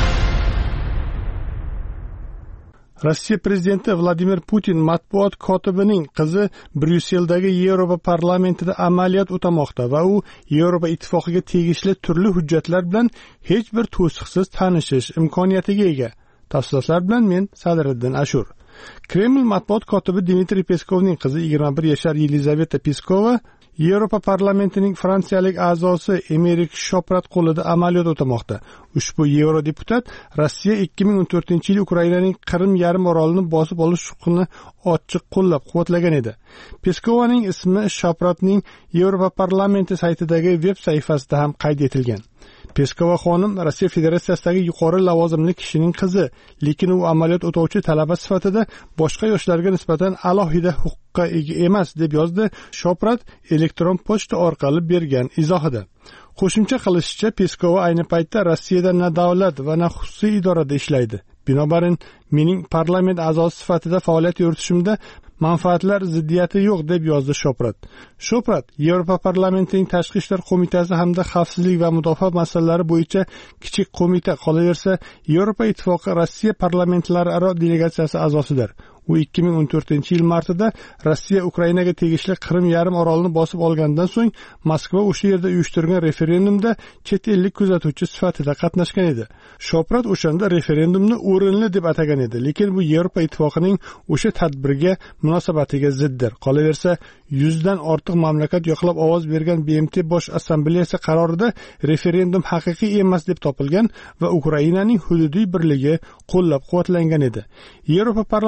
Rossiya prezidenti Vladimir Putin matbuot kotibining qizi Bryusseldagi Yevropa parlamentida amaliyot o'tamoqda va u Yevropa ittifoqiga tegishli turli hujjatlar bilan hech bir to'siqsiz tanishish imkoniyatiga ega. Tafsilotlar bilan men Sadriddin Ashur. Kreml matbuot kotibi Dmitriy Peskovning qizi 21 yoshli Yelizaveta Peskova Yevropa parlamentining fransiyalik a'zosi Emerik Shoprat qo'lida amaliyot o'tamoqda. Ushbu yevrodeputat Rossiya 2014-yil Ukrainaning Qrim yarim orolini bosib olish huquqini ochiq qo'llab-quvvatlagan edi. Peskovaning ismi Shopratning Yevropa parlamenti saytidagi veb sahifasida ham qayd etilgan. Peskova xonim Rossiya Federatsiyasidagi yuqori lavozimli kishining qizi, lekin u amaliyot o'tovchi talaba sifatida boshqa yoshlarga nisbatan alohida huquqqa ega emas, deb yozdi Shoprat elektron pochta orqali bergan izohida. Qo'shimcha qilishicha, Peskova ayni paytda Rossiyada na davlat va na xususiy idorada ishlaydi. Binobarin, mening parlament a'zosi sifatida faoliyat yuritishimda manfaatlar ziddiyati yo'q, deb yozdi Shoprat. Shoprat Yevropa parlamentining tashqi ishlar qo'mitasi hamda xavfsizlik va mudofaa masalalari bo'yicha kichik qo'mita, qolaversa Yevropa ittifoqi Rossiya parlamentlararo delegatsiyasi a'zosidir. U 2014-yil martida Rossiya Ukrainaga tegishli Qrim yarim orolini bosib olgandan so'ng Moskva o'sha yerda uyushtirgan referendumda chet ellik kuzatuvchi sifatida qatnashgan edi. Shoprat o'shanda referendumni o'rinli deb atagan edi, lekin bu Yevropa ittifoqining o'sha tadbirga munosabatiga ziddir. Qolaversa, 100 dan ortiq mamlakat yoqlab ovoz bergan BMT bosh assambleyasi qarorida referendum haqiqiy emas deb topilgan va Ukrainaning hududiy birligi qo'llab-quvvatlangan edi. Yevropa parlamentining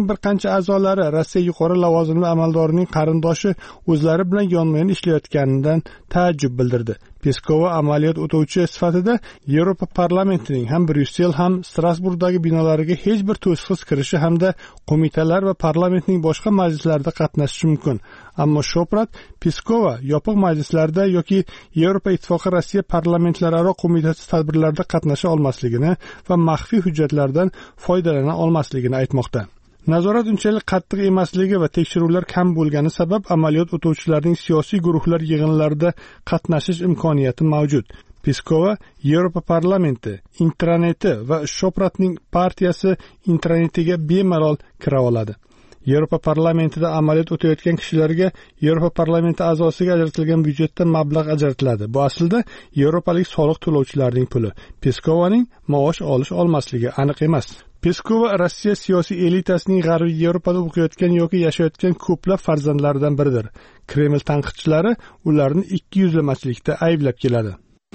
bir qancha a'zolari Rossiya yuqori lavozimli amaldorining qarindoshi o'zlari bilan yonma-yon ishlayotganidan taajjub bildirdi. Peskova amaliyot o'tuvchi sifatida Yevropa parlamentining ham Bryussel ham Strasburgdagi binolariga hech bir to'siqsiz kirishi hamda qo'mitalar va parlamentning boshqa majlislarida qatnashishi mumkin. Ammo Shoprat Peskova yopiq majlislarda yoki Yevropa Ittifoqi Rossiya parlamentlararo qo'mitasi tadbirlarida qatnasha olmasligini va maxfiy hujjatlardan foydalana olmasligini aytmoqda. Nazorat unchalik qattiq emasligi va tekshiruvlar kam bo'lgani sabab amaliyot o'tuvchilarning siyosiy guruhlar yig'inlarida qatnashish imkoniyati mavjud. Peskova Yevropa parlamenti intraneti va Shopratning partiyasi intranetiga bemalol kira oladi. Yevropa parlamentida amaliyot o'tayotgan kishilarga Yevropa parlamenti a'zosiga ajratilgan byudjetdan mablag' ajratiladi. Bu aslida yevropalik soliq to'lovchilarning puli. Peskovaning maosh olmasligi aniq emas. Peskova Rossiya siyosiy elitasining G'arbiy Yevropada o'qiyotgan yoki yashayotgan ko'plab farzandlaridan biridir. Kreml tanqidchilari ularni ikkiyuzlamachilikda ayblab keladi.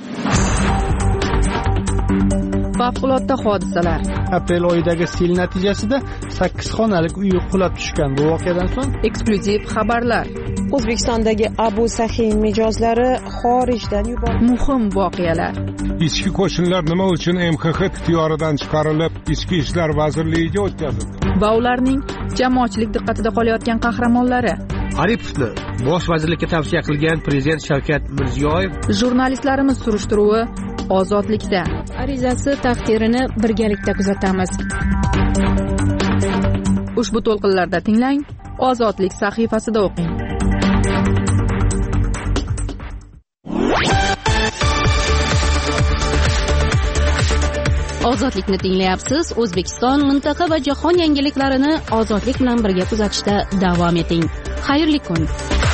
Favqulodda hodisalar. Aprel oyidagi sel natijasida 8 xonalik uy qulab tushgan. Bu voqeadan so'ng eksklyuziv xabarlar. O'zbekistondagi Abu Sahiy mijozlari xorijdan yuborildi. Muhim voqealar. Ichki qo'shinlar nima uchun MXX ixtiyoridan chiqarilib, Ichki ishlar vazirligiga o'tkazildi? Va ularning jamoatchilik diqqatida qolayotgan qahramonlari. Aripovni bosh vazirlikka tavsiya qilgan prezident Shavkat Mirziyoyev. Jurnalistlarimiz surishtiruvi Ozodlikda. Arizasi taqdirini birgalikda kuzatamiz. Ushbu to'lqinlarda tinglang, Ozodlik sahifasida o'qing. Ozodlikni tinglayapsiz. O'zbekiston, mintaqa va jahon yangiliklarini ozodlik bilan birga kuzatishda davom eting. Xayrli kun.